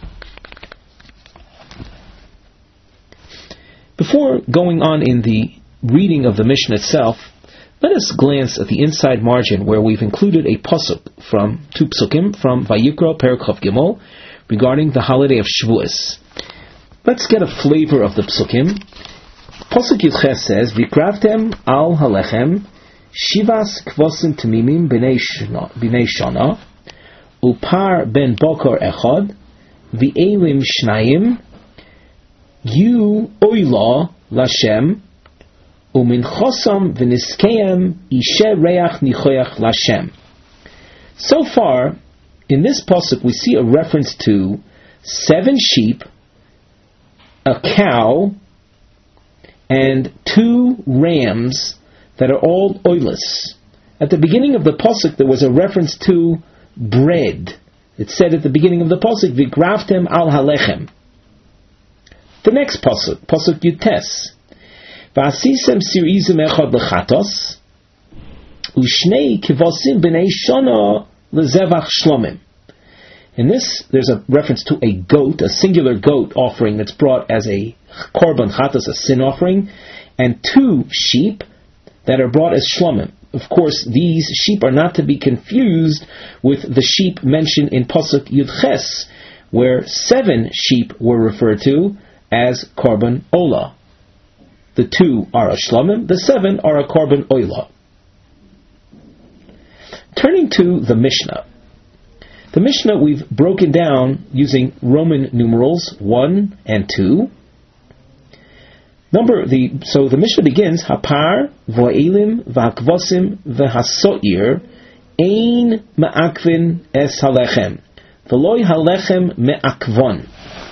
Before going on in the reading of the Mishnah itself, let us glance at the inside margin where we've included a pasuk from two psukim from Vayikra Perek Chof Gimel regarding the holiday of Shavuos. Let's get a flavor of the psukim. Pasuk Yudches says, "Vikravtem al halechem shivas kvosim temimim b'nei shana upar ben bokor echad v'elim shnayim yu oila lashem umin chosam v'niskeim ishe reach nichoyach lashem." So far, in this pasuk, we see a reference to seven sheep, a cow, and two rams that are all oilus. At the beginning of the pasuk, there was a reference to bread. It said at the beginning of the pasuk, "Vigraftem al halechem." The next pasuk, pasuk Yutes, "V'asisem sirizim echad lechatos, u'shnei kivosim b'nei shana lezevach shlomim." In this, there's a reference to a goat, a singular goat offering that's brought as a korban chatos, a sin offering, and two sheep that are brought as shlomim. Of course, these sheep are not to be confused with the sheep mentioned in pasuk Yudches, where seven sheep were referred to as korban olah. The two are a shlomim, the seven are a korban olah. Turning to the Mishnah. The Mishnah we've broken down using Roman numerals one and two. Number the so the Mishnah begins Hapar vo'elim v'hakvosim v'hasoir ein ma'akvin es halechem v'loi halechem me'akvon.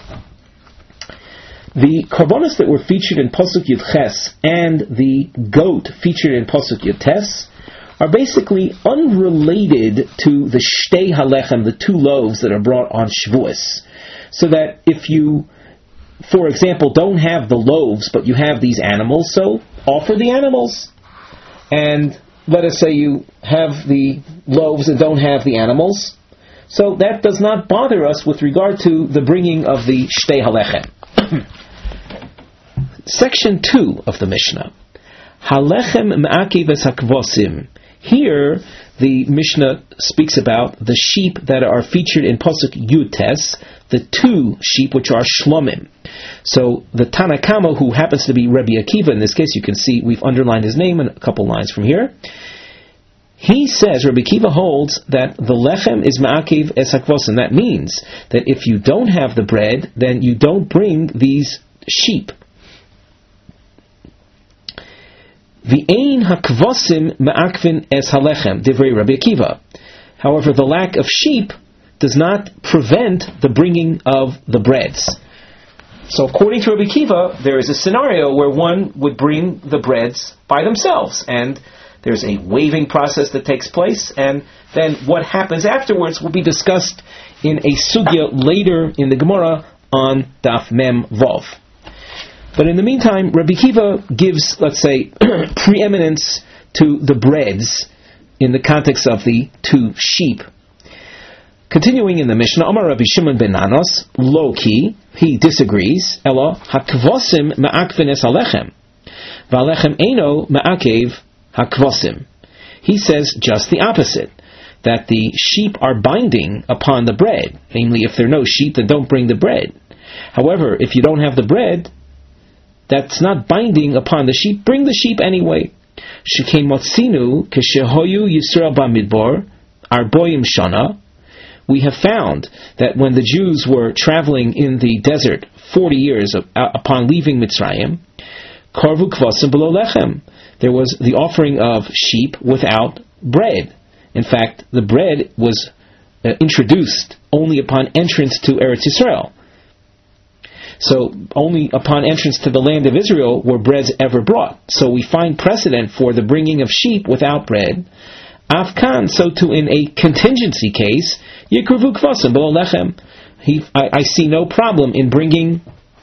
The korbanos that were featured in pasuk Yudches and the goat featured in pasuk Yutes are basically unrelated to the shtei halechem, the two loaves that are brought on Shavuos. So that if you, for example, don't have the loaves, but you have these animals, so offer the animals. And let us say you have the loaves and don't have the animals. So that does not bother us with regard to the bringing of the shtei halechem. Section two of the Mishnah. Halechem me'akiv es hakvosim. Here, the Mishnah speaks about the sheep that are featured in Pasuk Yutes, the two sheep which are shlomim. So the Tanakama, who happens to be Rabbi Akiva in this case, you can see we've underlined his name in a couple lines from here. He says, Rabbi Akiva holds that the lechem is ma'akiv es hakvosim. That means that if you don't have the bread, then you don't bring these sheep. V'ein hakvosim ma'akvin es halechem, divrei Rabbi Akiva. However, the lack of sheep does not prevent the bringing of the breads. So according to Rabbi Akiva, there is a scenario where one would bring the breads by themselves, and there's a waving process that takes place, and then what happens afterwards will be discussed in a sugya later in the Gemara on Daf Mem Vav. But in the meantime, Rabbi Akiva gives, let's say, preeminence to the breads in the context of the two sheep. Continuing in the Mishnah, Amar Rabbi Shimon ben Nanos, lo ki, he disagrees, elo hakvosim ma'akvin es alechem, v'alechem eino ma'akev hakvosim. He says just the opposite, that the sheep are binding upon the bread. Namely, if there are no sheep, then don't bring the bread. However, if you don't have the bread, that's not binding upon the sheep. Bring the sheep anyway. Shekei motzinu keshehoyu Yisrael bamidbar arboim shana. We have found that when the Jews were traveling in the desert forty years of, uh, upon leaving Mitzrayim, karvu kvasim below lechem, there was the offering of sheep without bread. In fact, the bread was uh, introduced only upon entrance to Eretz Yisrael. So only upon entrance to the land of Israel were breads ever brought. So we find precedent for the bringing of sheep without bread. Afkan, so too in a contingency case, Yikruvu kvasim below lechem. He, I, I see no problem in bringing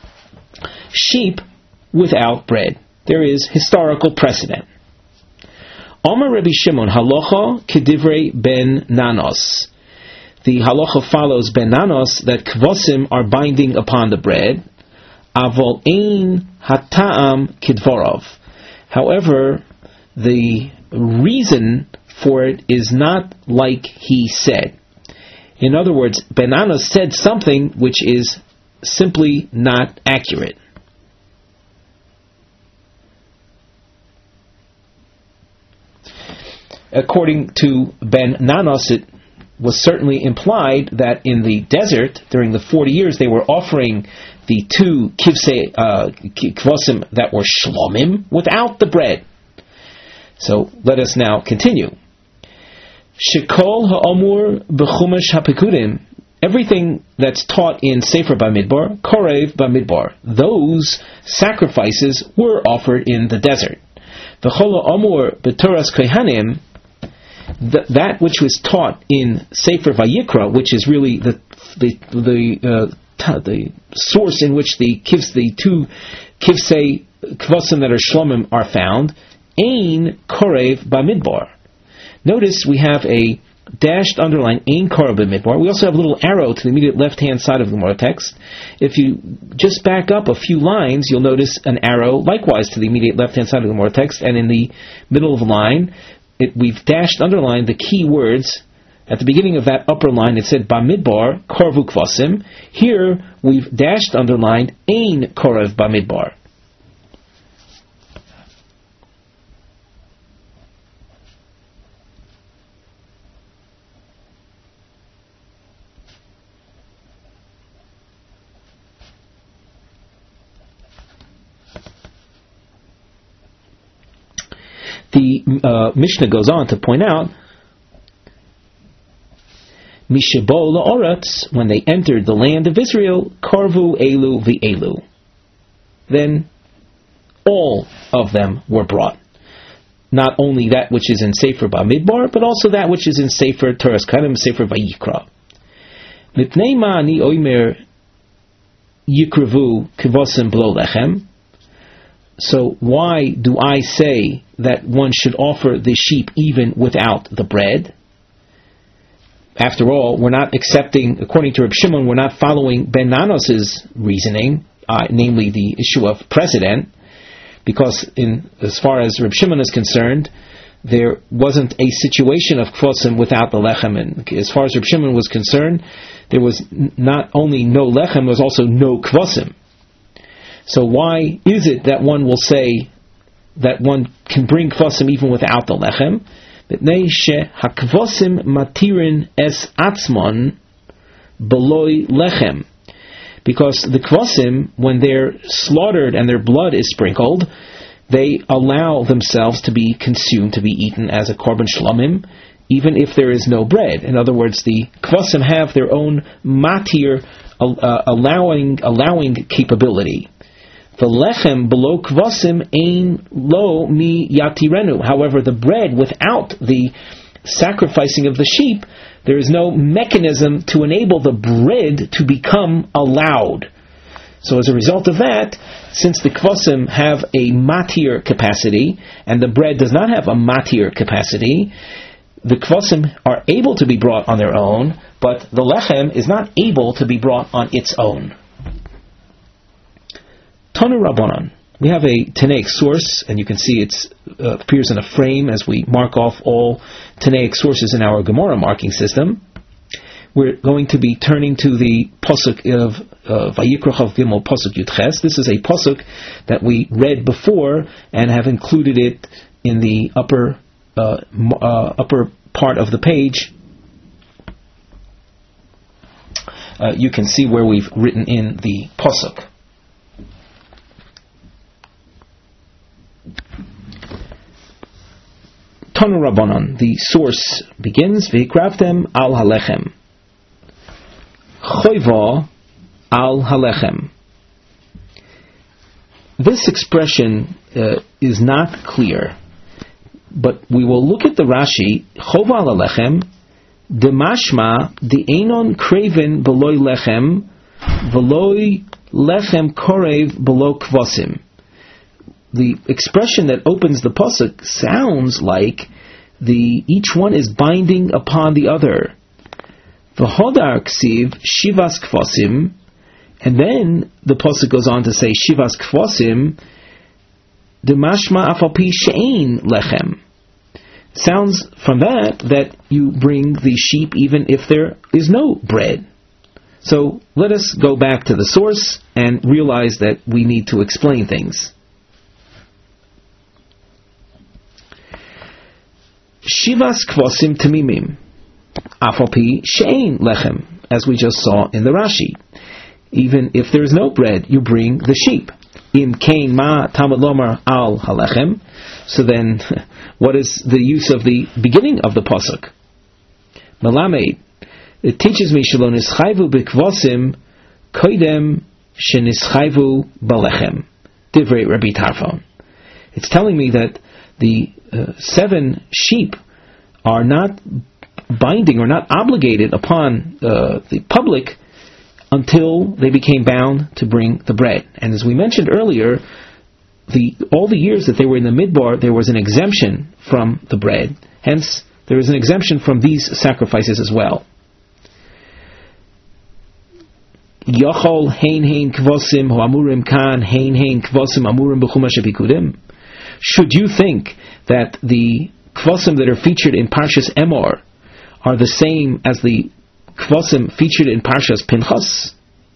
sheep without bread. There is historical precedent. Omar Rabbi Shimon, halacha kedivrei ben Nanos. The halacha follows ben Nanos that kvasim are binding upon the bread. Avol ein hata'am kidvorov. However, the reason for it is not like he said. In other words, ben Nanos said something which is simply not accurate. According to ben Nanos, it was certainly implied that in the desert, during the forty years, they were offering the two kivsei uh, kvosim that were shlomim without the bread. So let us now continue. Shekol ha'omur b'chumash ha'pekudim. Everything that's taught in Sefer Bamidbar, Korev Bamidbar, those sacrifices were offered in the desert. V'chol ha'omur b'toras kohanim, that which was taught in Sefer Vayikra, which is really the the the, uh, the source in which the kivs, the two kivsei kvosim that are shlomim are found, ein korev bamidbar. Notice we have a dashed underline ein korev bamidbar. We also have a little arrow to the immediate left hand side of the Gemara text. If you just back up a few lines, you'll notice an arrow likewise to the immediate left hand side of the Gemara text, and in the middle of the line, It, we've dashed underlined the key words. At the beginning of that upper line, it said Bamidbar, Korvu Kvasim. Here, we've dashed underlined Ein Korev Bamidbar. The uh, Mishnah goes on to point out, Mishabo la'oretz, when they entered the land of Israel, Karvu elu v'elu. Then all of them were brought. Not only that which is in Sefer Bamidbar, but also that which is in Sefer Toras Kohanim, Sefer Vayikra. Mipnei ma'ani oimer yikrevu kivosim b'lo lechem. So why do I say that one should offer the sheep even without the bread? After all, we're not accepting, according to Reb Shimon, we're not following Ben Nanos' reasoning, uh, namely the issue of precedent. because in as far as Reb Shimon is concerned, there wasn't a situation of kvosim without the lechem. And as far as Reb Shimon was concerned, there was not only no lechem, there was also no kvosim. So why is it that one will say that one can bring kvosim even without the lechem? B'nei she hakvosim matirin es atzmon beloy lechem. Because the kvosim, when they're slaughtered and their blood is sprinkled, they allow themselves to be consumed, to be eaten as a korban shlomim, even if there is no bread. In other words, the kvosim have their own matir, uh, allowing allowing capability. The lechem below kvosim ein lo mi yatirenu. However, the bread without the sacrificing of the sheep, there is no mechanism to enable the bread to become allowed. So as a result of that, since the kvosim have a matir capacity, and the bread does not have a matir capacity, the kvosim are able to be brought on their own, but the lechem is not able to be brought on its own. Tanu Rabbanan. We have a Tanaic source, and you can see it uh, appears in a frame as we mark off all Tanaic sources in our Gemara marking system. We're going to be turning to the Pasuk of uh, Vayikra Chav Gimel, Pasuk Yudches. This is a Pasuk that we read before and have included it in the upper uh, uh, upper part of the page. Uh, you can see where we've written in the Pasuk. Tanu Rabbanan, the source begins, V'hikraftem al halechem. Choiva al halechem. This expression uh, is not clear, but we will look at the Rashi. Chova al halechem, demashma de'enon kraven beloy lechem, veloy lechem korev below kvosim. The expression that opens the pasuk sounds like the each one is binding upon the other. V'hodar ksiv shivas kvosim, and then the pasuk goes on to say shivas kvosim demashma afapi she'ein lechem. Sounds from that that you bring the sheep even if there is no bread. So let us go back to the source and realize that we need to explain things. Shivas kvosim tamimim, afopi she'ein lechem, as we just saw in the Rashi. Even if there is no bread, you bring the sheep. Im kain ma tamad lomar al halechem. So then, what is the use of the beginning of the pasuk? Melamed, it teaches me shelo nischayvu b'kvosim koidem shenischayvu balechem. Divrei Rabbi Tarfon. It's telling me that the uh, seven sheep are not binding or not obligated upon uh, the public until they became bound to bring the bread. And as we mentioned earlier, the all the years that they were in the Midbar, there was an exemption from the bread. Hence, there is an exemption from these sacrifices as well. Yachol hein hein kvosim ho amurim kan hein hein kvosim amurim b'chumash epikudim. Should you think that the kvosim that are featured in Parshas Emor are the same as the kvosim featured in Parshas Pinchas?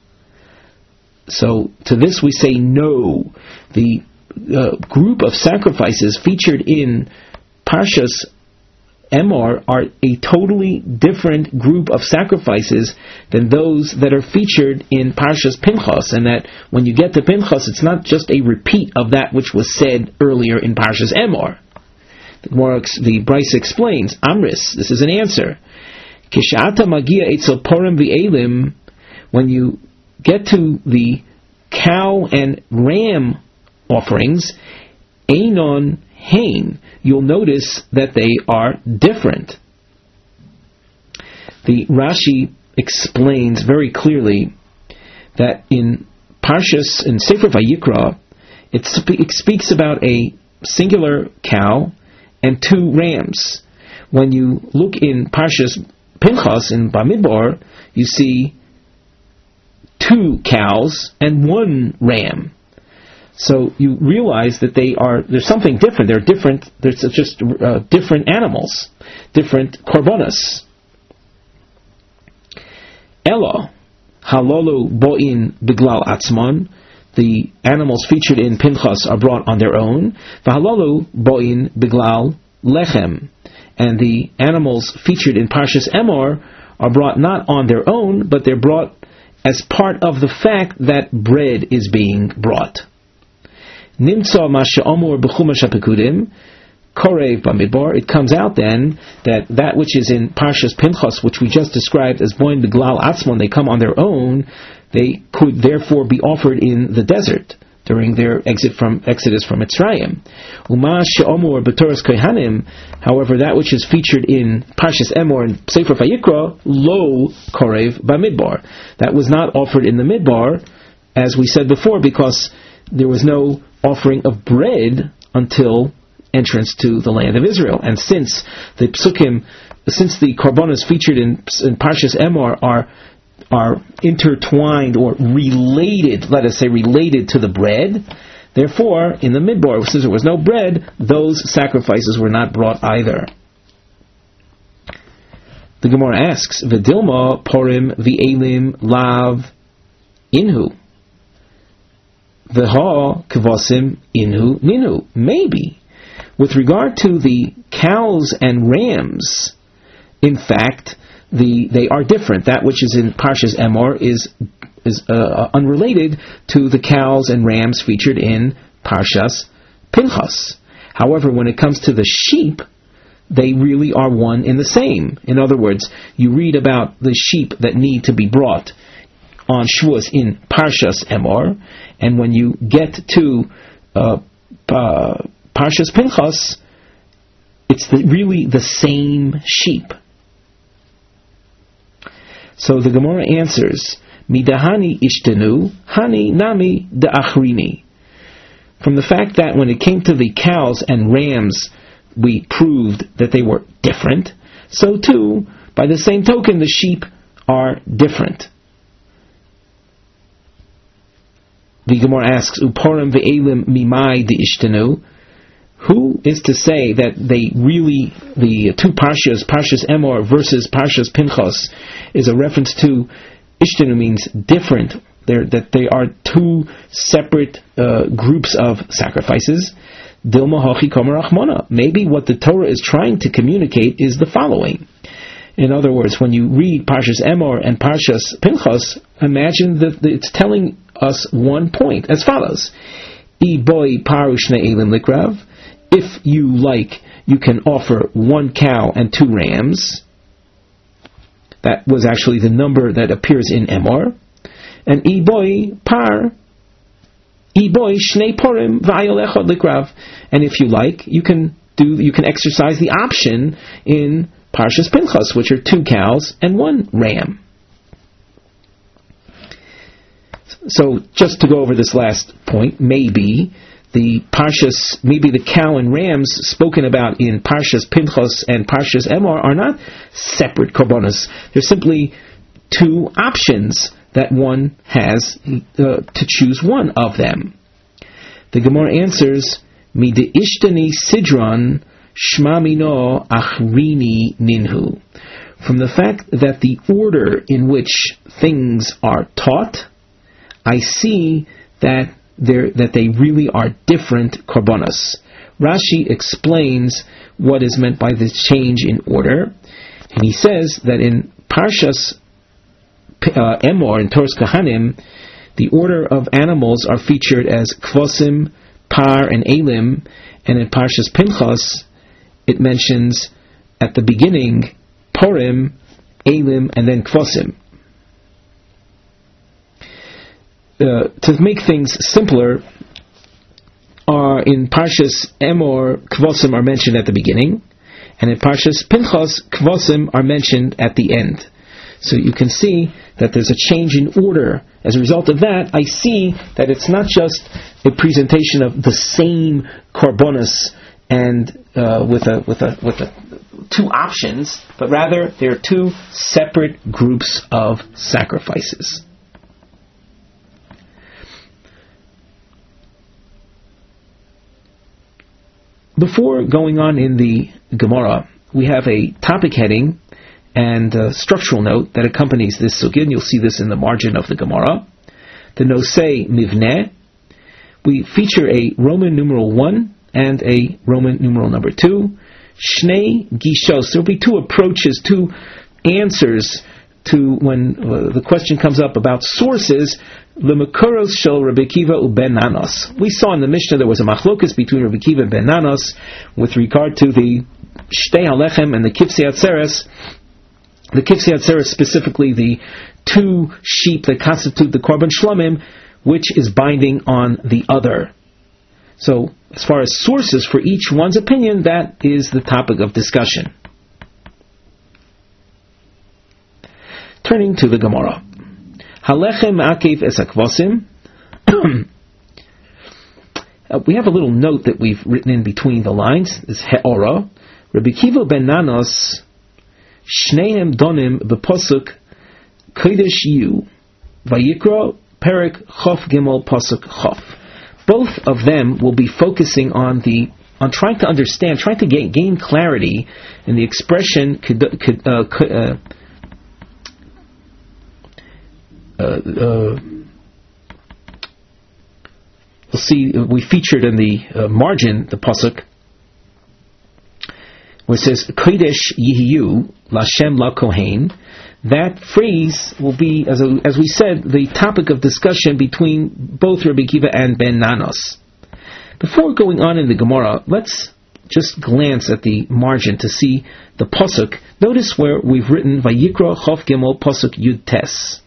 So to this we say no. The uh, group of sacrifices featured in Parshas Emor are a totally different group of sacrifices than those that are featured in Parshas Pinchas, and that when you get to Pinchas, it's not just a repeat of that which was said earlier in Parshas Emor. The, the Bryce explains, Amris, this is an answer. Kishata magia etzel porim v'elim, when you get to the cow and ram offerings, einon hain, you'll notice that they are different. The Rashi explains very clearly that in Parshas, in Sefer Vayikra, it, spe- it speaks about a singular cow and two rams. When you look in Parshas Pinchas in Bamidbar, you see two cows and one ram. So you realize that they are, there's something different. They're different, there's just uh, different animals, different korbanos. Elo, halolu bo'in biglal atzmon, the animals featured in Pinchas are brought on their own. V'halolu bo'in biglal lechem, and the animals featured in Parshas Emor are brought not on their own, but they're brought as part of the fact that bread is being brought. Nimtza ma she'omur b'chumash hapekudim korev b'midbar. It comes out then that that which is in Parshas Pinchas, which we just described as boin beglal atzmon, they come on their own, they could therefore be offered in the desert during their exit from exodus from Mitzrayim. Uma she'omur b'toras kohanim, however, that which is featured in Parshas Emor and Sefer Vayikra, lo korev b'midbar. That was not offered in the midbar, as we said before, because there was no offering of bread until entrance to the land of Israel. And since the psukim, since the korbanos featured in, in Parshas Emor are are intertwined or related, let us say related to the bread, therefore, in the midbar, since there was no bread, those sacrifices were not brought either. The Gemara asks, V'dilma porim v'elim lav inhu. V'ha kvasim inhu ninu. Maybe, with regard to the cows and rams, in fact, the they are different. That which is in Parshas Emor is is uh, unrelated to the cows and rams featured in Parshas Pinchas. However, when it comes to the sheep, they really are one in the same. In other words, you read about the sheep that need to be brought on Shavuos in Parshas Emor, and when you get to uh, uh, Parshas Pinchas, it's the, really the same sheep. So the Gemara answers, Midahani ishtenu, hani nami da'achrini. From the fact that when it came to the cows and rams, we proved that they were different, so too, by the same token, the sheep are different. The Gemara asks, Uporim ve'elim mimai de'ishtenu. Who is to say that they really, the two Parshas, Parshas Emor versus Parshas Pinchas, is a reference to Ishtenu means different. They're, that they are two separate uh, groups of sacrifices. Dilma hachi komer achmona. Maybe what the Torah is trying to communicate is the following. In other words, when you read Parshas Emor and Parshas Pinchas, imagine that it's telling us one point as follows: I boy parush ne'elim likrav. If you like, you can offer one cow and two rams. That was actually the number that appears in Emor. And iboy par, iboy shnei porim v'ayol echad likrav. And if you like, you can do, you can exercise the option in Parshas Pinchas, which are two cows and one ram. So, just to go over this last point, maybe the Parshas, maybe the cow and rams spoken about in Parshas Pinchas and Parshas Emor are not separate korbanos. They're simply two options that one has uh, to choose one of them. The Gemara answers, Mide ishtani sidron shmamino achrini ninhu. From the fact that the order in which things are taught, I see that that they really are different korbanos. Rashi explains what is meant by this change in order, and he says that in Parshas uh, Emor and Toras Kohanim, the order of animals are featured as kvosim, par, and elim, and in Parshas Pinchas, it mentions at the beginning porim, elim, and then kvosim. Uh, to make things simpler, are in Parshas Emor, Kvosim are mentioned at the beginning, and in Parshas Pinchas, Kvosim are mentioned at the end. So you can see that there's a change in order. As a result of that, I see that it's not just a presentation of the same korbanos and uh, with a with a with a two options, but rather there are two separate groups of sacrifices. Before going on in the Gemara, we have a topic heading and a structural note that accompanies this sugya, and you'll see this in the margin of the Gemara. The nosei mivneh. We feature a Roman numeral one and a Roman numeral number two. Shnei gishos. There will be two approaches, two answers to when uh, the question comes up about sources. L'makoros shel Rabbi Akiva uben Nanos. We saw in the Mishnah there was a machlokas between Rabbi Akiva and Ben Nanos with regard to the Shtei Halechem and the Kivsei Atzeres. The Kivsei Atzeres, specifically the two sheep that constitute the Korban Shlomim, which is binding on the other. So, as far as sources for each one's opinion, that is the topic of discussion. Turning to the Gemara. Halechem akev es hakvosim. We have a little note that we've written in between the lines. It's he'ora. Rabbi Akiva ben Nanos, shneim donim b'posuk kodesh yu, vayikra perek chof gimel posuk chof. Both of them will be focusing on the on trying to understand, trying to gain, gain clarity in the expression uh, uh, uh, uh, we'll see, we featured in the uh, margin, the pasuk, where it says, Kodesh Yihiyu, Lashem La Kohen. That phrase will be, as, a, as we said, the topic of discussion between both Rabbi Akiva and Ben Nanos. Before going on in the Gemara, let's just glance at the margin to see the pasuk. Notice where we've written, Vayikra Chof Gimel Pasuk Yud Tes.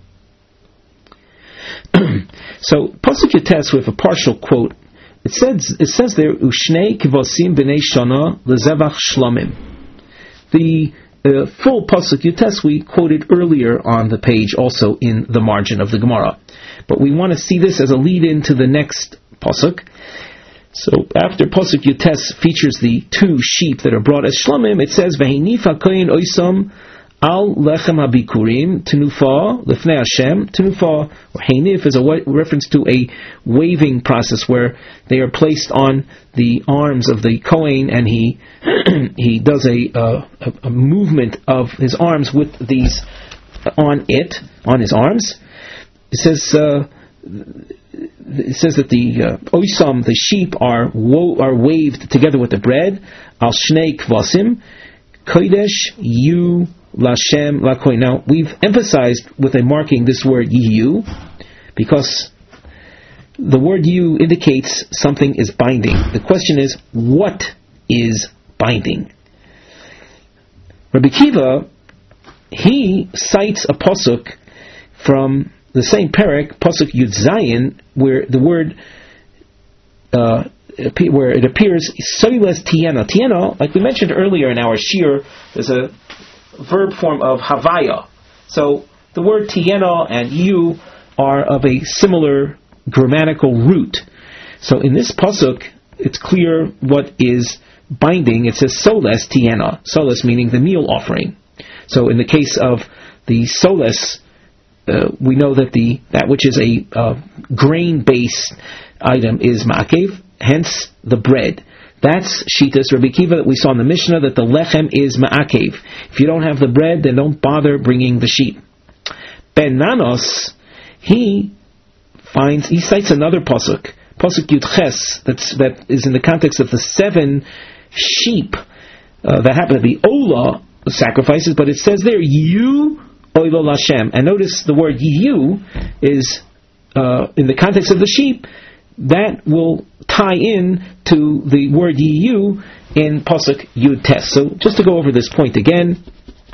So, Pasuk Yud Tes, with a partial quote, it says it says there, Ushnei kivosim b'nei shana lezevach shlomim. The uh, full pasuk Yud Tes we quoted earlier on the page, also in the margin of the Gemara. But we want to see this as a lead-in to the next pasuk. So after pasuk Yud Tes features the two sheep that are brought as shlomim, it says V'heinif hakoyin oisam al lechem habikurim tenufa lefnei Hashem. Tenufa or heinif is a wa- reference to a waving process where they are placed on the arms of the Kohen, and he he does a, uh, a a movement of his arms with these on it on his arms. It says uh, it says that the uh, oisam, the sheep, are wo- are waved together with the bread. Al shnei kvasim kodesh yu Lashem Lakoy. Now, we've emphasized with a marking this word Yiyu, because the word Yu indicates something is binding. The question is, what is binding? Rabbi Akiva, he cites a pasuk from the same perek, pasuk Yud Zayin, where the word, uh, where it appears, Soiles Tiena. Tiena, like we mentioned earlier in our shir, there's a verb form of havaya. So the word tiena and you are of a similar grammatical root. So in this pasuk, it's clear what is binding. It says soles tiena. Soles meaning the meal offering. So in the case of the soles, uh, we know that the that which is a uh, grain-based item is ma'akev, hence the bread. That's Shitas Rabbi Akiva that we saw in the Mishnah, that the lechem is ma'akev. If you don't have the bread, then don't bother bringing the sheep. Ben Nanos, he finds, he cites another pasuk, pasuk Yud Ches, that's, that is in the context of the seven sheep uh, that happen to be Ola sacrifices, but it says there, Yu Oilo Lashem. And notice the word Yu is, uh, in the context of the sheep, that will tie in to the word Yiyu in pasuk Yud Tes. So just to go over this point again,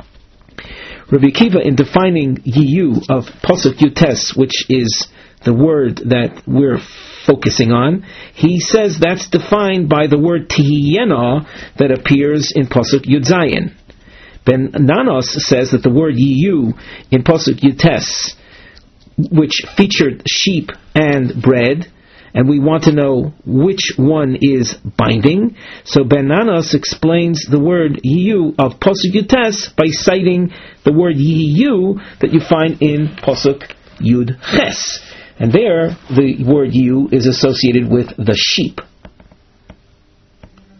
Rabbi Akiva, in defining Yiyu of pasuk Yud Tes, which is the word that we're focusing on, he says that's defined by the word Tihiyena that appears in pasuk Yud Zayin. Ben Nanos says that the word Yiyu in pasuk Yud Tes, which featured sheep and bread, and we want to know which one is binding. So Ben Nanos explains the word Yiyu of Pasuk Yud Tes by citing the word Yiyu that you find in Pasuk Yud Ches. And there, the word Yiyu is associated with the sheep.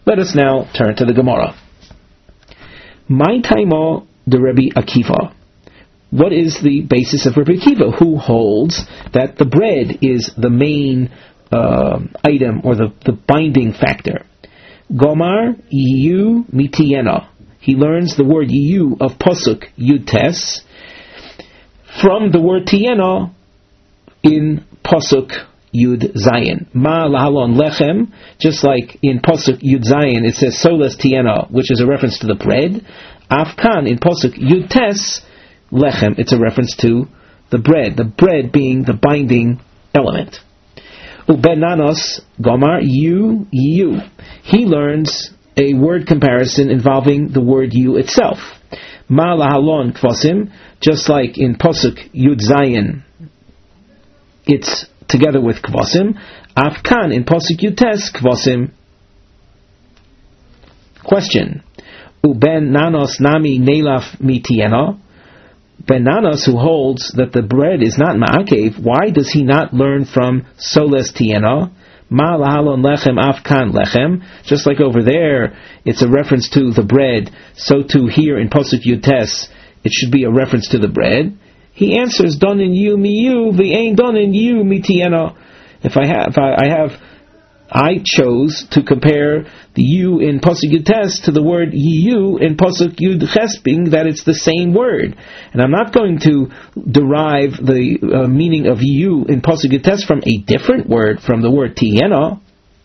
Let us now turn to the Gemara. My taimo the Rabbi Akiva. What is the basis of Rabbi Akiva, who holds that the bread is the main uh, item or the, the binding factor? Gomar Yiyu Mitiena. He learns the word Yiyu of Pasuk Yud Tes from the word Tiena in Pasuk Yud Zayin. Ma lahalon lechem, just like in Pasuk Yud Zayin it says Solas Tiena, which is a reference to the bread. Afkan in Pasuk Yud Tes lechem, it's a reference to the bread, the bread being the binding element. Uben nanos gomar yu yu. He learns a word comparison involving the word yu itself. Ma lahalon kvasim, just like in Pasuk Yud Zayin, it's together with kvasim. Afkan in Pasuk Yud Tes kvasim. Question: Uben nanos nami neilaf mitiena. Ben Nanas, who holds that the bread is not ma'akev, why does he not learn from soles tiena? Ma lahalon lechem afkan lechem. Just like over there, it's a reference to the bread, so too here in Pasuk Yud Tes, it should be a reference to the bread. He answers, Don in you mi you, v'ain don in you mi tiena. If I have, if I, I have, I chose to compare the you in Pasuk Yud Tes to the word yiyu in Pasuk Yud Ches, being that it's the same word. And I'm not going to derive the uh, meaning of yiyu in Pasuk Yud Tes from a different word, from the word tiena.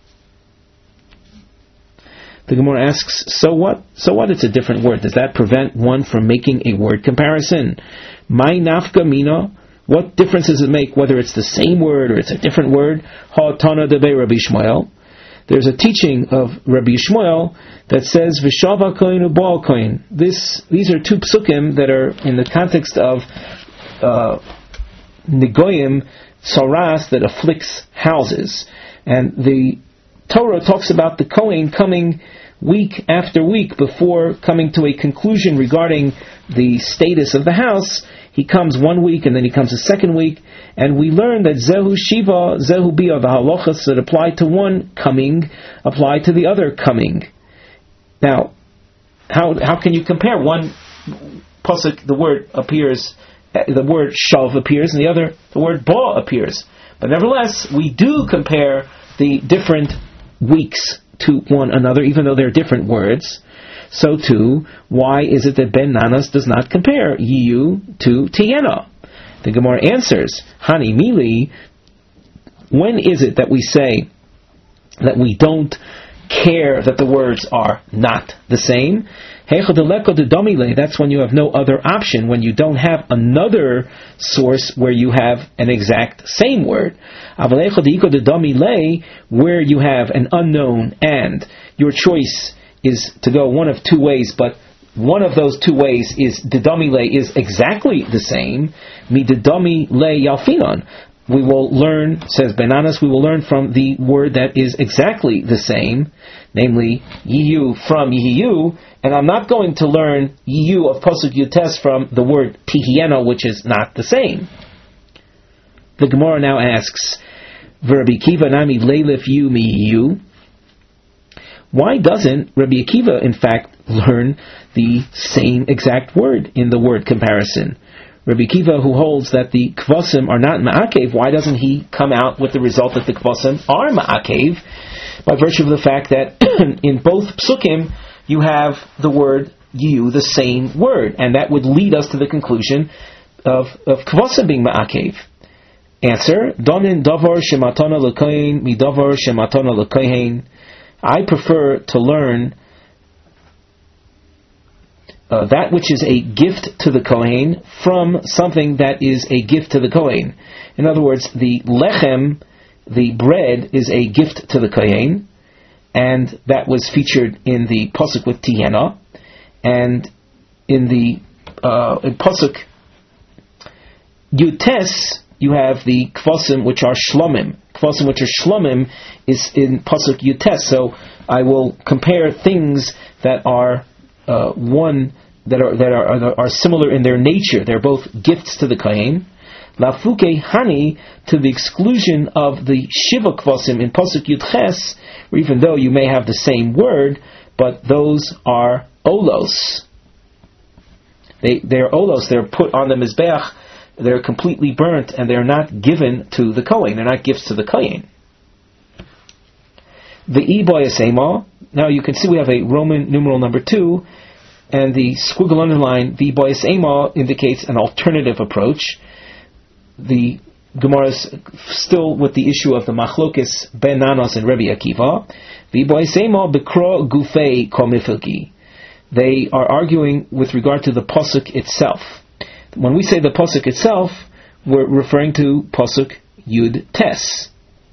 The Gemara asks, so what? So what? It's a different word. Does that prevent one from making a word comparison? My nafka mina. What difference does it make whether it's the same word or it's a different word? Ha Tana debe Rabbi Shmuel. There's a teaching of Rabbi Shmuel that says V'shava koin u'ba'al koin. This, these are two psukim that are in the context of uh, negoyim saras, that afflicts houses, and the Torah talks about the kohen coming week after week before coming to a conclusion regarding the status of the house. He comes one week and then he comes a second week, and we learn that Zehu Shiva, Zehu Bia, the halachas that apply to one coming apply to the other coming. Now, how how can you compare? One pasuk, the word appears, the word shav appears, and the other, the word ba appears. But nevertheless, we do compare the different weeks to one another, even though they're different words. So too, why is it that Ben Nanas does not compare Yiyu to Tiena? The Gemara answers, Hani Mili, when is it that we say that we don't care that the words are not the same? That's when you have no other option, when you don't have another source where you have an exact same word. Where you have an unknown and your choice is to go one of two ways, but one of those two ways is Didami Le is exactly the same. Mi Didami Le Yalfinon. We will learn, says Benanas, we will learn from the word that is exactly the same, namely Yiyu from Yiyu, and I'm not going to learn Yiyu of Pasuk Yud Tes from the word Tihiena, which is not the same. The Gemara now asks, Rabbi Akiva nami leilif yu mi Yiyu. Why doesn't Rabbi Akiva, in fact, learn the same exact word in the word comparison? Rabbi Akiva, who holds that the kvasim are not ma'akev, why doesn't he come out with the result that the kvasim are ma'akev, by virtue of the fact that in both psukim you have the word you, the same word, and that would lead us to the conclusion of, of kvasim being ma'akev. Answer, Donin davar shematana l'kohen mi davar shematana l'kohen. I prefer to learn uh, that which is a gift to the Kohen from something that is a gift to the Kohen. In other words, the lechem, the bread, is a gift to the Kohen, and that was featured in the Pasuk with Tiena, and in the uh, in Pasuk Yud Tes, you have the kvasim which are shlomim. Kvasim which are shlomim is in Pasuk Yud Tes. So I will compare things that are uh, one that are that are, are are similar in their nature. They're both gifts to the kohen. Lafuke Hani, to the exclusion of the Shiva Kvasim in Pasuk Yud Ches, even though you may have the same word, but those are Olos. They, they're Olos, they're put on the Mizbeach, they're completely burnt, and they're not given to the Kohen, they're not gifts to the Kohen. The Iboyas Ema, now you can see we have a Roman numeral number two, and the squiggle underline, the Iboyas Ema, indicates an alternative approach. The Gemara is still with the issue of the Machlokes Ben Nanos and Rebbe Akiva. The Iboyas Ema Bekro Gufei Komifilki. They are arguing with regard to the Pasuk itself. When we say the Pasuk itself, we're referring to Pasuk Yud Tes.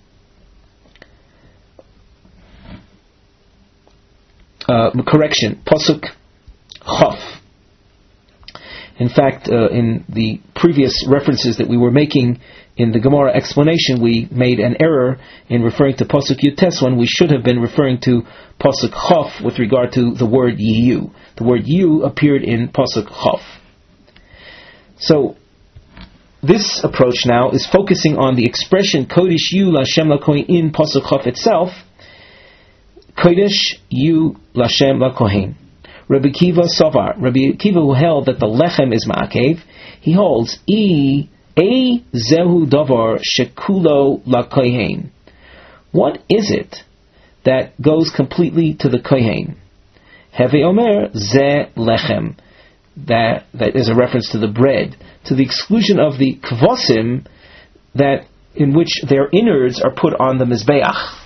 Uh, correction, Pasuk Chaf. In fact, uh, in the previous references that we were making in the Gemara explanation, we made an error in referring to Pasuk Yud Tes when we should have been referring to Pasuk Chaf with regard to the word Yiyu. The word Yiyu appeared in Pasuk Chaf. So, this approach now is focusing on the expression Kodesh Yu Lashem Lakohen in Pasuk Chaf itself. Kodesh Yu Lashem Lakohen. Rabbi Kiva Sovar, Rabbi Kiva, who held that the lechem is ma'akev, he holds e a zehu davar shekulo lakohen. What is it that goes completely to the kohen? Heve omer ze lechem. That that is a reference to the bread, to the exclusion of the kvosim, that in which their innards are put on the mizbeach.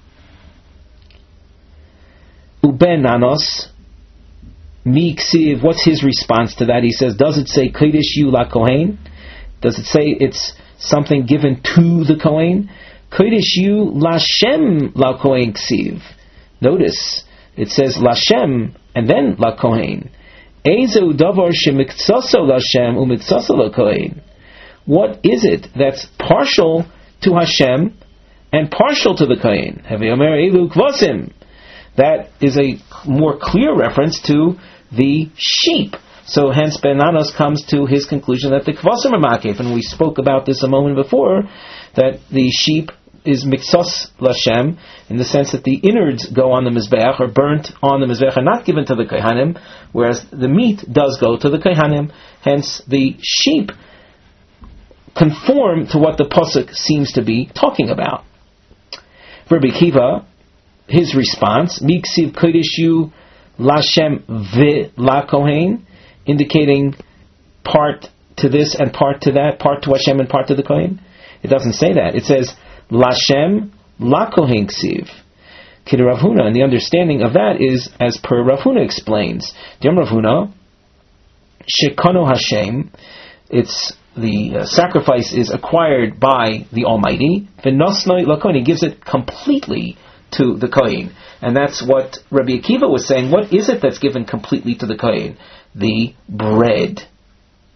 Uben nanos. Mi ksiv, what's his response to that? He says, does it say Kodesh Yu La Kohen? Does it say it's something given to the Kohen? Kodesh Yu Lashem La Kohen ksiv. Notice, it says Lashem and then La Kohen. Ezo davar shemiktsaso Lashem umiktsaso La Kohen. What is it that's partial to Hashem and partial to the Kohen? Hevi Omer Elu Kvosim. That is a more clear reference to the sheep. So hence Ben Nanos comes to his conclusion that the Kvasim are Makef, and we spoke about this a moment before, that the sheep is Miksos Lashem, in the sense that the innards go on the Mizbeach, or burnt on the Mizbeach, are not given to the Kohanim, whereas the meat does go to the Kohanim. Hence the sheep conform to what the Pasuk seems to be talking about. Rabbi Kiva, his response, Miksiv Kodesh Yu Lashem Vi La Kohen, indicating part to this and part to that, part to Hashem and part to the Kohen. It doesn't say that. It says Lashem La Kohen Ksiv. Kid Rav Huna, and the understanding of that is as per Rav Huna explains. Diem Rav Huna, Shekono Hashem, it's the uh, sacrifice is acquired by the Almighty. V'nosnoi La Kohen, he gives it completely to the Kohen. And that's what Rabbi Akiva was saying. What is it that's given completely to the Kohen? The bread.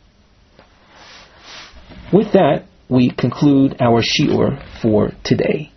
With that, we conclude our shiur for today.